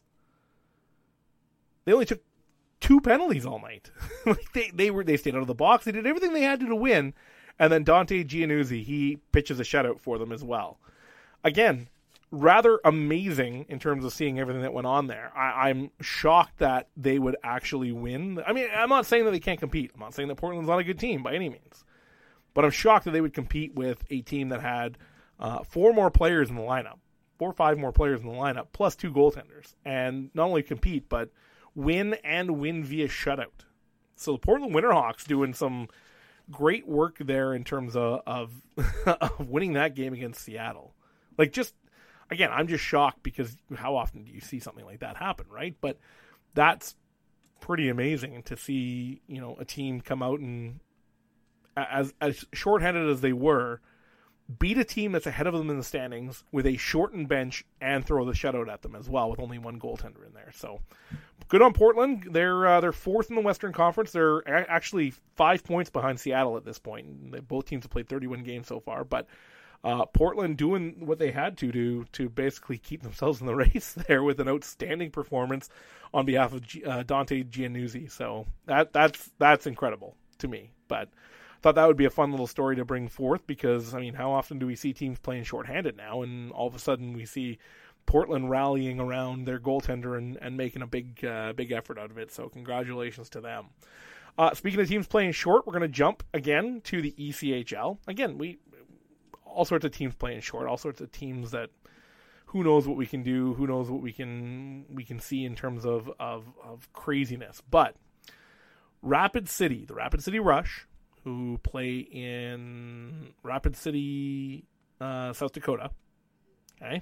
They only took two penalties all night. like they, they were they stayed out of the box. They did everything they had to to win. And then Dante Giannuzzi, he pitches a shutout for them as well. Again, rather amazing in terms of seeing everything that went on there. I, I'm shocked that they would actually win. I mean, I'm not saying that they can't compete. I'm not saying that Portland's not a good team by any means. But I'm shocked that they would compete with a team that had uh, four more players in the lineup. Four or five more players in the lineup, plus two goaltenders. And not only compete, but win and win via shutout. So the Portland Winterhawks doing some great work there in terms of, of, of winning that game against Seattle. Like, just, again, I'm just shocked because how often do you see something like that happen, right? But that's pretty amazing to see, you know, a team come out and, as as shorthanded as they were, beat a team that's ahead of them in the standings with a shortened bench and throw the shutout at them as well with only one goaltender in there. So good on Portland. They're uh, they're fourth in the Western Conference. They're a- actually five points behind Seattle at this point. They, both teams have played thirty-one games so far, but uh, Portland doing what they had to do to basically keep themselves in the race there with an outstanding performance on behalf of G- uh, Dante Giannuzzi. So that that's that's incredible to me. But thought that would be a fun little story to bring forth because, I mean, how often do we see teams playing shorthanded now, and all of a sudden we see Portland rallying around their goaltender and, and making a big uh, big effort out of it, so congratulations to them. Uh, speaking of teams playing short, we're going to jump again to the E C H L. Again, we all sorts of teams playing short, all sorts of teams that who knows what we can do, who knows what we can we can see in terms of, of, of craziness. But Rapid City, the Rapid City Rush, who play in Rapid City, uh, South Dakota. Okay.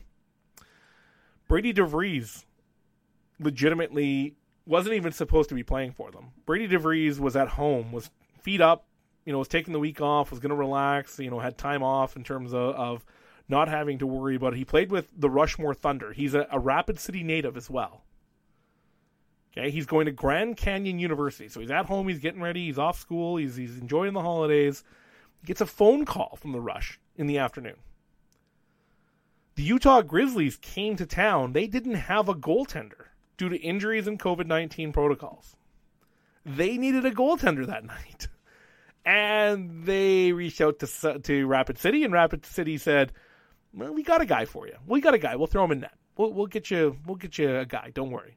Brady DeVries legitimately wasn't even supposed to be playing for them. Brady DeVries was at home, was feet up, you know, was taking the week off, was going to relax, you know, had time off in terms of, of not having to worry about it. He played with the Rushmore Thunder. He's a, a Rapid City native as well. Okay, he's going to Grand Canyon University. So he's at home, he's getting ready, he's off school, he's he's enjoying the holidays. He gets a phone call from the Rush in the afternoon. The Utah Grizzlies came to town. They didn't have a goaltender due to injuries and covid nineteen protocols. They needed a goaltender that night. And they reached out to to Rapid City, and Rapid City said, well, we got a guy for you. We got a guy. We'll throw him in net. We'll, we'll get you we'll get you a guy. Don't worry.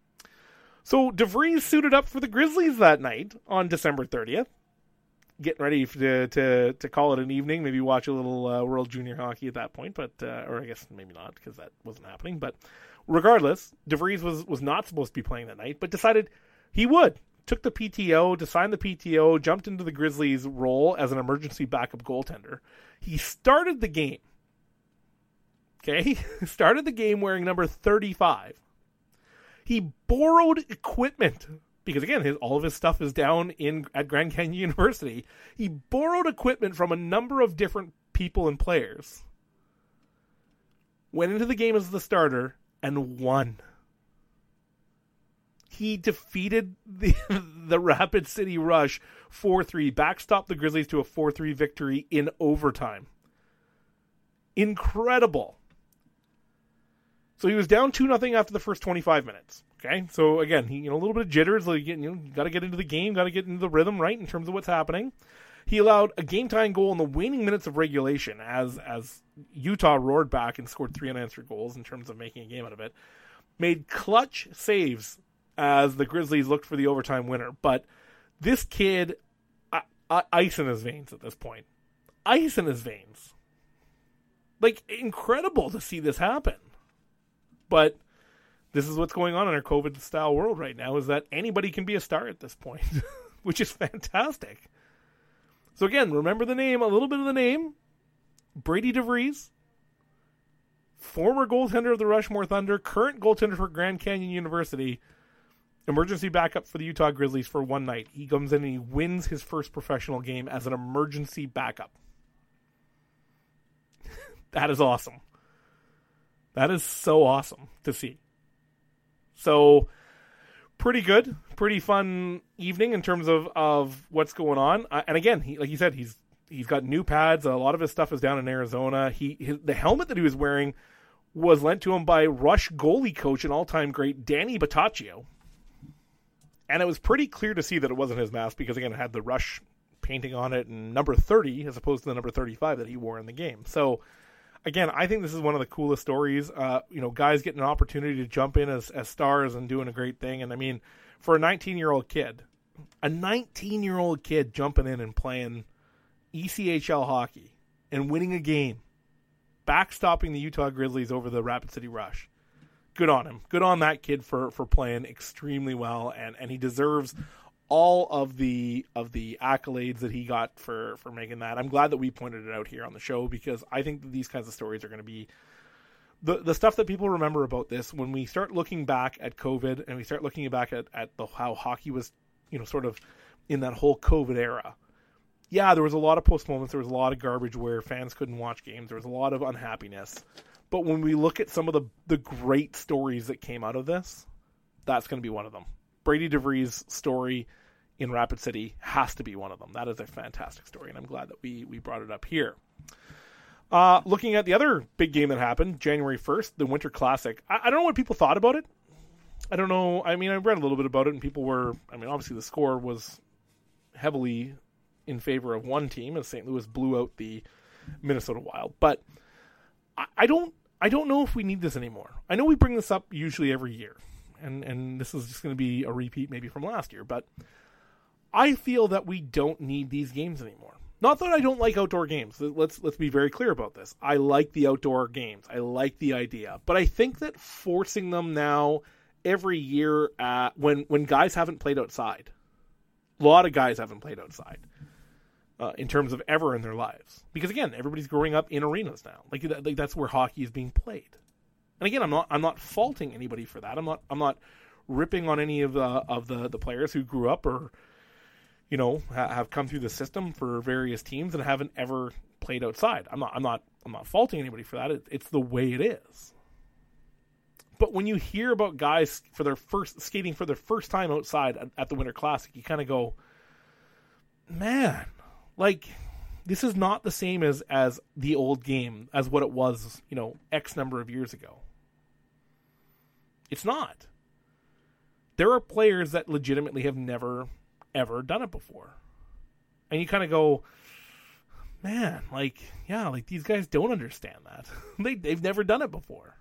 So DeVries suited up for the Grizzlies that night on December thirtieth, getting ready to to, to call it an evening, maybe watch a little uh, World Junior Hockey at that point, but uh, or I guess maybe not because that wasn't happening. But regardless, DeVries was, was not supposed to be playing that night, but decided he would. Took the P T O, to sign the P T O, jumped into the Grizzlies' role as an emergency backup goaltender. He started the game. Okay? Started the game wearing number thirty-five. He borrowed equipment because, again, his, all of his stuff is down in at Grand Canyon University. He borrowed equipment from a number of different people and players. Went into the game as the starter and won. He defeated the the Rapid City Rush four three, backstopped the Grizzlies to a four three victory in overtime. Incredible. So he was down two nothing after the first twenty-five minutes. Okay, so again, he, you know, a little bit of jitters. Like, you know, got to get into the game, got to get into the rhythm, right, in terms of what's happening. He allowed a game-tying goal in the waning minutes of regulation as as Utah roared back and scored three unanswered goals in terms of making a game out of it. Made clutch saves as the Grizzlies looked for the overtime winner. But this kid, uh, uh, ice in his veins at this point. Ice in his veins. Like, incredible to see this happen. But this is what's going on in our COVID-style world right now, is that anybody can be a star at this point, which is fantastic. So again, remember the name, a little bit of the name. Brady DeVries, former goaltender of the Rushmore Thunder, current goaltender for Grand Canyon University, emergency backup for the Utah Grizzlies for one night. He comes in and he wins his first professional game as an emergency backup. That is awesome. That is so awesome to see. So, pretty good, pretty fun evening in terms of, of what's going on. Uh, and again, he, like you said, he's he's got new pads. A lot of his stuff is down in Arizona. He his, the helmet that he was wearing was lent to him by Rush goalie coach and all-time great Danny Bottaccio. And it was pretty clear to see that it wasn't his mask because, again, it had the Rush painting on it and number thirty as opposed to the number thirty-five that he wore in the game. So, again, I think this is one of the coolest stories. Uh, you know, guys getting an opportunity to jump in as, as stars and doing a great thing. And, I mean, for a nineteen-year-old kid, a nineteen-year-old kid jumping in and playing E C H L hockey and winning a game, backstopping the Utah Grizzlies over the Rapid City Rush. Good on him. Good on that kid for, for playing extremely well, and, and he deserves all of the of the accolades that he got for, for making that. I'm glad that we pointed it out here on the show because I think that these kinds of stories are going to be the the stuff that people remember about this when we start looking back at COVID and we start looking back at, at the how hockey was, you know, sort of in that whole COVID era. Yeah, there was a lot of postponements. There was a lot of garbage where fans couldn't watch games. There was a lot of unhappiness. But when we look at some of the, the great stories that came out of this, that's going to be one of them. Brady DeVries' story in Rapid City has to be one of them. That is a fantastic story, and I'm glad that we, we brought it up here. Uh, looking at the other big game that happened, January first, the Winter Classic. I, I don't know what people thought about it. I don't know. I mean, I read a little bit about it, and people were, I mean, obviously the score was heavily in favor of one team, as Saint Louis blew out the Minnesota Wild. But I, I don't I don't know if we need this anymore. I know we bring this up usually every year, and, and this is just going to be a repeat maybe from last year, but I feel that we don't need these games anymore. Not that I don't like outdoor games. Let's let's be very clear about this. I like the outdoor games. I like the idea. But I think that forcing them now every year uh, when when guys haven't played outside, a lot of guys haven't played outside uh, in terms of ever in their lives. Because again, everybody's growing up in arenas now. Like, that, like that's where hockey is being played. And again, I'm not I'm not faulting anybody for that. I'm not I'm not ripping on any of the of the, the players who grew up or you know, have come through the system for various teams and haven't ever played outside. I'm not, I'm not, I'm not faulting anybody for that. It, it's the way it is. But when you hear about guys for their first skating for their first time outside at, at the Winter Classic, you kind of go, man, like this is not the same as, as the old game, as what it was, you know, X number of years ago. It's not. There are players that legitimately have never ever done it before. And you kind of go, man, like, yeah, like these guys don't understand that. they, they've never done it before.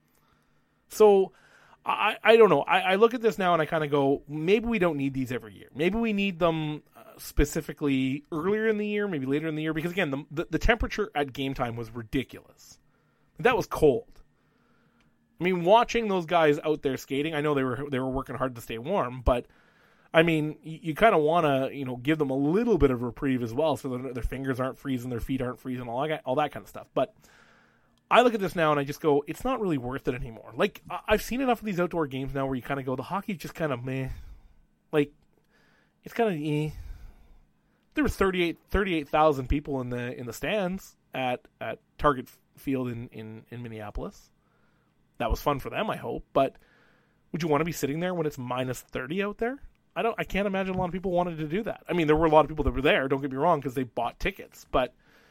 So, I, I don't know. I, I look at this now and I kind of go, maybe we don't need these every year. Maybe we need them uh, specifically earlier in the year, maybe later in the year, because again, the, the, the temperature at game time was ridiculous. That was cold. I mean, watching those guys out there skating, I know they were they were working hard to stay warm, but I mean, you, you kind of want to, you know, give them a little bit of reprieve as well, so that their fingers aren't freezing, their feet aren't freezing, all that, all that kind of stuff. But I look at this now and I just go, it's not really worth it anymore. Like, I've seen enough of these outdoor games now where you kind of go, the hockey's just kind of meh. Like, it's kind of eh. There was thirty-eight thousand people in the in the stands at, at Target Field in, in, in Minneapolis. That was fun for them, I hope. But Would you want to be sitting there when it's minus thirty out there? I don't. I can't imagine a lot of people wanted to do that. I mean, there were a lot of people that were there, don't get me wrong, because they bought tickets. But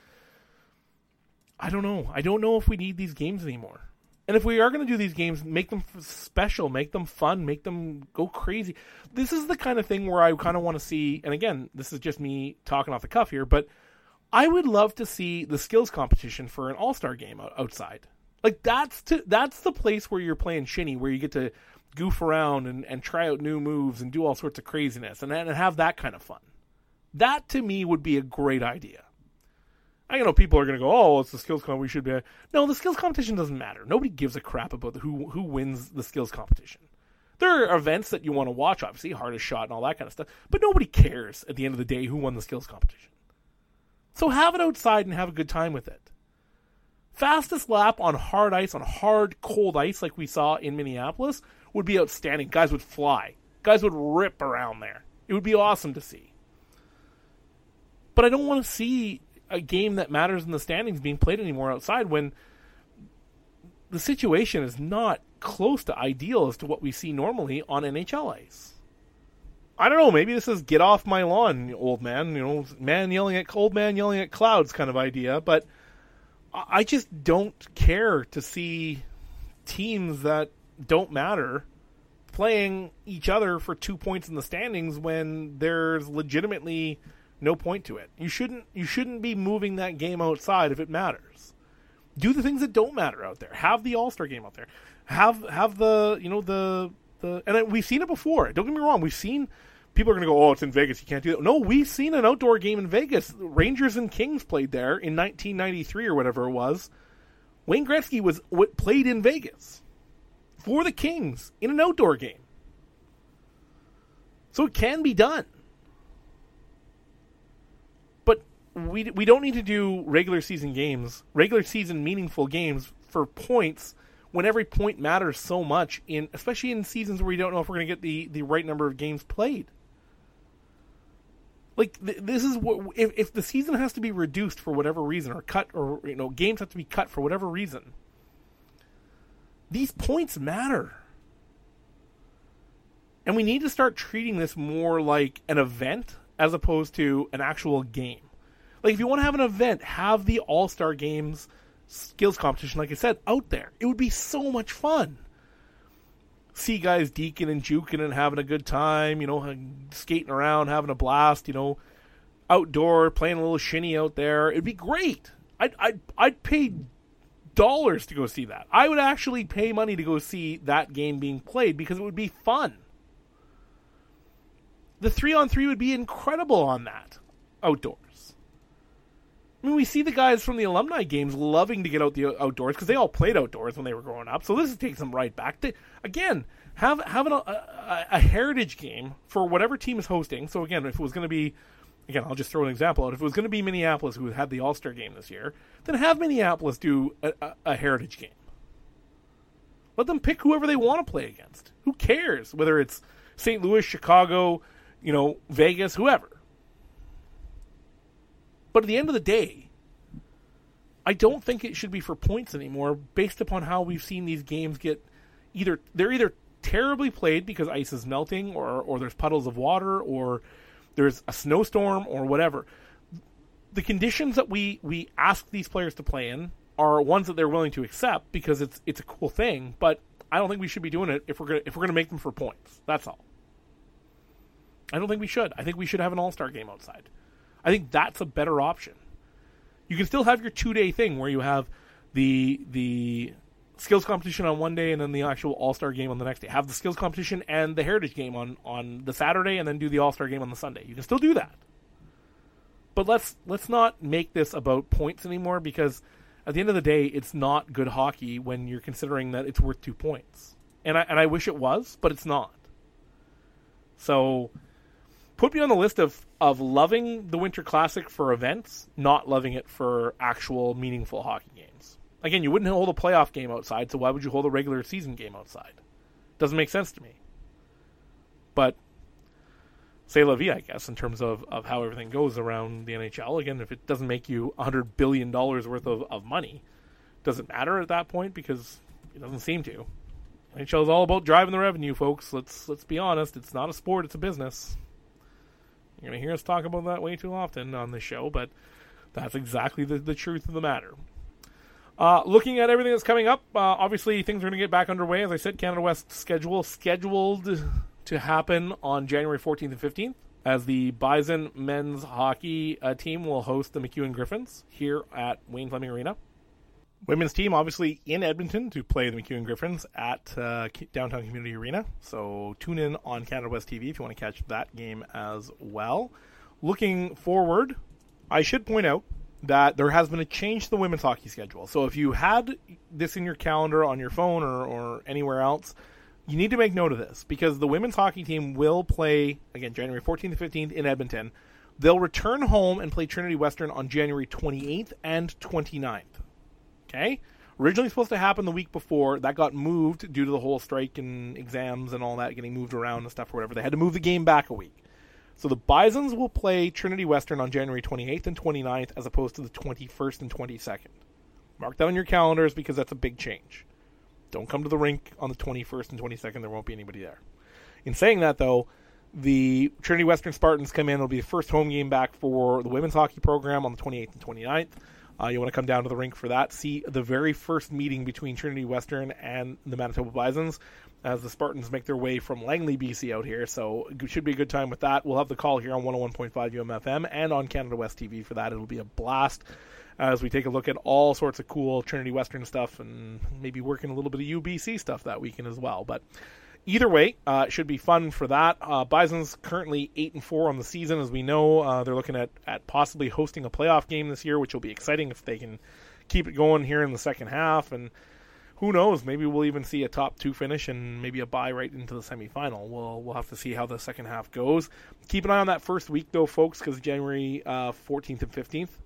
I don't know. I don't know if we need these games anymore. And if we are going to do these games, make them special, make them fun, make them go crazy. This is the kind of thing where I kind of want to see, and again, this is just me talking off the cuff here, but I would love to see the skills competition for an all-star game outside. Like, that's to, that's the place where you're playing shinny, where you get to goof around and, and try out new moves and do all sorts of craziness and, and have that kind of fun. That, to me, would be a great idea. I know people are going to go, oh, well, it's the skills competition. We should be. No, the skills competition doesn't matter. Nobody gives a crap about the, who who wins the skills competition. There are events that you want to watch, obviously, hardest shot and all that kind of stuff, but nobody cares at the end of the day who won the skills competition. So have it outside and have a good time with it. Fastest lap on hard ice, on hard, cold ice like we saw in Minneapolis, would be outstanding. Guys would fly. Guys would rip around there. It would be awesome to see. But I don't want to see a game that matters in the standings being played anymore outside when the situation is not close to ideal as to what we see normally on N H L ice. I don't know, maybe this is get off my lawn, old man, you know, man yelling at old man yelling at clouds kind of idea, but I just don't care to see teams that don't matter playing each other for two points in the standings when there's legitimately no point to it. You shouldn't you shouldn't be moving that game outside if it matters. Do the things that don't matter out there. Have the All-Star game out there. Have have the, you know, the the and we've seen it before. Don't get me wrong. We've seen people are going to go, "Oh, it's in Vegas. You can't do that." No, we've seen an outdoor game in Vegas. Rangers and Kings played there in nineteen ninety-three or whatever it was. Wayne Gretzky was what played in Vegas for the Kings in an outdoor game. So it can be done. We we don't need to do regular season games, regular season meaningful games for points when every point matters so much, in especially in seasons where we don't know if we're going to get the, the right number of games played. Like, th- this is what, if, if the season has to be reduced for whatever reason, or cut, or, you know, games have to be cut for whatever reason, these points matter. And we need to start treating this more like an event as opposed to an actual game. Like, if you want to have an event, have the All-Star Games skills competition, like I said, out there. It would be so much fun. See guys deking and juking and having a good time, you know, skating around, having a blast, you know, outdoor, playing a little shinny out there. It'd be great. I'd, I'd, I'd pay dollars to go see that. I would actually pay money to go see that game being played because it would be fun. The three-on-three would be incredible on that, outdoors. I mean, we see the guys from the alumni games loving to get out the outdoors because they all played outdoors when they were growing up. So this takes them right back to, again, have having a, a, a heritage game for whatever team is hosting. So again, if it was going to be, again, I'll just throw an example out. If it was going to be Minneapolis who had the All-Star game this year, then have Minneapolis do a, a, a heritage game. Let them pick whoever they want to play against. Who cares whether it's Saint Louis, Chicago, you know, Vegas, whoever. But at the end of the day, I don't think it should be for points anymore based upon how we've seen these games get either, they're either terribly played because ice is melting or, or there's puddles of water or there's a snowstorm or whatever. The conditions that we, we ask these players to play in are ones that they're willing to accept because it's it's a cool thing, but I don't think we should be doing it if we're gonna if we're gonna make them for points. That's all. I don't think we should. I think we should have an all-star game outside. I think that's a better option. You can still have your two-day thing where you have the the skills competition on one day and then the actual all-star game on the next day. Have the skills competition and the heritage game on, on the Saturday and then do the all-star game on the Sunday. You can still do that. But let's let's not make this about points anymore because at the end of the day, it's not good hockey when you're considering that it's worth two points. And I and I wish it was, but it's not. So put me on the list of, of loving the Winter Classic for events, not loving it for actual meaningful hockey games. Again, you wouldn't hold a playoff game outside, so why would you hold a regular season game outside? Doesn't make sense to me. But c'est la vie, I guess, in terms of, of how everything goes around the N H L. Again, if it doesn't make you one hundred billion dollars worth of, of money, does it matter at that point? Because it doesn't seem to. N H L is all about driving the revenue, folks. Let's let's be honest. It's not a sport; it's a business. You're going to hear us talk about that way too often on this show, but that's exactly the, the truth of the matter. Uh, looking at everything that's coming up, uh, obviously things are going to get back underway. As I said, Canada West schedule scheduled to happen on January fourteenth and fifteenth, as the Bison men's hockey uh, team will host the MacEwan Griffins here at Wayne Fleming Arena. Women's team obviously in Edmonton to play the MacEwan Griffins at uh, Downtown Community Arena. So tune in on Canada West T V if you want to catch that game as well. Looking forward, I should point out that there has been a change to the women's hockey schedule. So if you had this in your calendar on your phone or, or anywhere else, you need to make note of this, because the women's hockey team will play, again, January fourteenth and fifteenth in Edmonton. They'll return home and play Trinity Western on January twenty-eighth and twenty-ninth. Okay? Originally supposed to happen the week before. That got moved due to the whole strike and exams and all that getting moved around and stuff or whatever. They had to move the game back a week. So the Bisons will play Trinity Western on January twenty-eighth and twenty-ninth as opposed to the twenty-first and twenty-second. Mark that on your calendars because that's a big change. Don't come to the rink on the twenty-first and twenty-second. There won't be anybody there. In saying that, though, the Trinity Western Spartans come in. It'll be the first home game back for the women's hockey program on the twenty-eighth and twenty-ninth. Uh, you want to come down to the rink for that. See the very first meeting between Trinity Western and the Manitoba Bisons as the Spartans make their way from Langley, B C out here. So it should be a good time with that. We'll have the call here on one oh one point five U M F M and on Canada West T V for that. It'll be a blast as we take a look at all sorts of cool Trinity Western stuff and maybe working a little bit of U B C stuff that weekend as well. But either way, uh, it should be fun for that. Uh, Bison's currently eight and four on the season, as we know. Uh, they're looking at, at possibly hosting a playoff game this year, which will be exciting if they can keep it going here in the second half. And who knows, maybe we'll even see a top two finish and maybe a bye right into the semifinal. We'll we'll have to see how the second half goes. Keep an eye on that first week, though, folks, because January uh, fourteenth and fifteenth.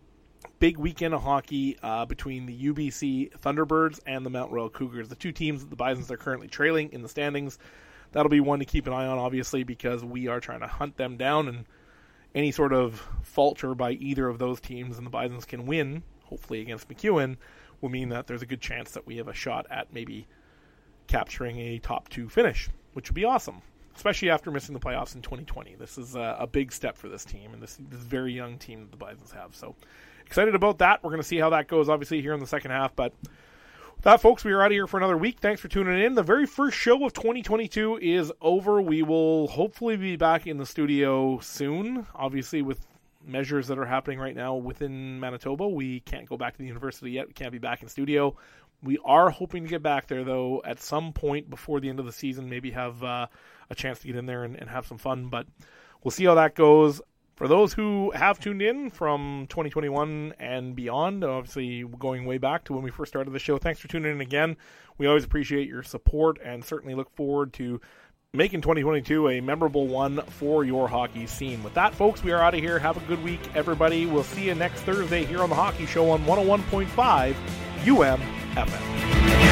Big weekend of hockey uh, between the U B C Thunderbirds and the Mount Royal Cougars, the two teams that the Bisons are currently trailing in the standings. That'll be one to keep an eye on, obviously, because we are trying to hunt them down, and any sort of falter by either of those teams and the Bisons can win, hopefully against MacEwan, will mean that there's a good chance that we have a shot at maybe capturing a top two finish, which would be awesome, especially after missing the playoffs in twenty twenty. This is a, a big step for this team and this, this very young team that the Bisons have. So excited about that. We're going to see how that goes, obviously, here in the second half. But with that, folks, we are out of here for another week. Thanks for tuning in. The very first show of twenty twenty-two is over. We will hopefully be back in the studio soon, obviously, with measures that are happening right now within Manitoba. We can't go back to the university yet. We can't be back in studio. We are hoping to get back there, though, at some point before the end of the season, maybe have uh, a chance to get in there and, and have some fun. But we'll see how that goes. For those who have tuned in from twenty twenty-one and beyond, obviously going way back to when we first started the show, thanks for tuning in again. We always appreciate your support and certainly look forward to making twenty twenty-two a memorable one for your hockey scene. With that, folks, we are out of here. Have a good week, everybody. We'll see you next Thursday here on The Hockey Show on one oh one point five U M F M.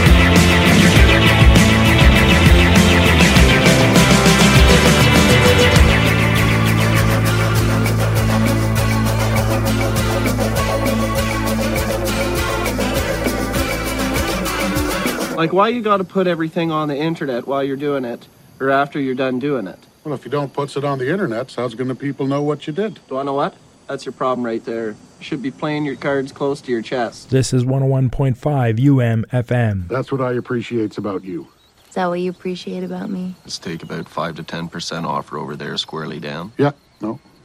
Like, why you gotta put everything on the internet while you're doing it, or after you're done doing it? Well, if you don't put it on the internet, how's gonna people know what you did? Do I know what? That's your problem right there. You should be playing your cards close to your chest. This is one oh one point five U M F M. That's what I appreciates about you. Is that what you appreciate about me? Let's take about five to ten percent off over there, squarely down. Yeah, no,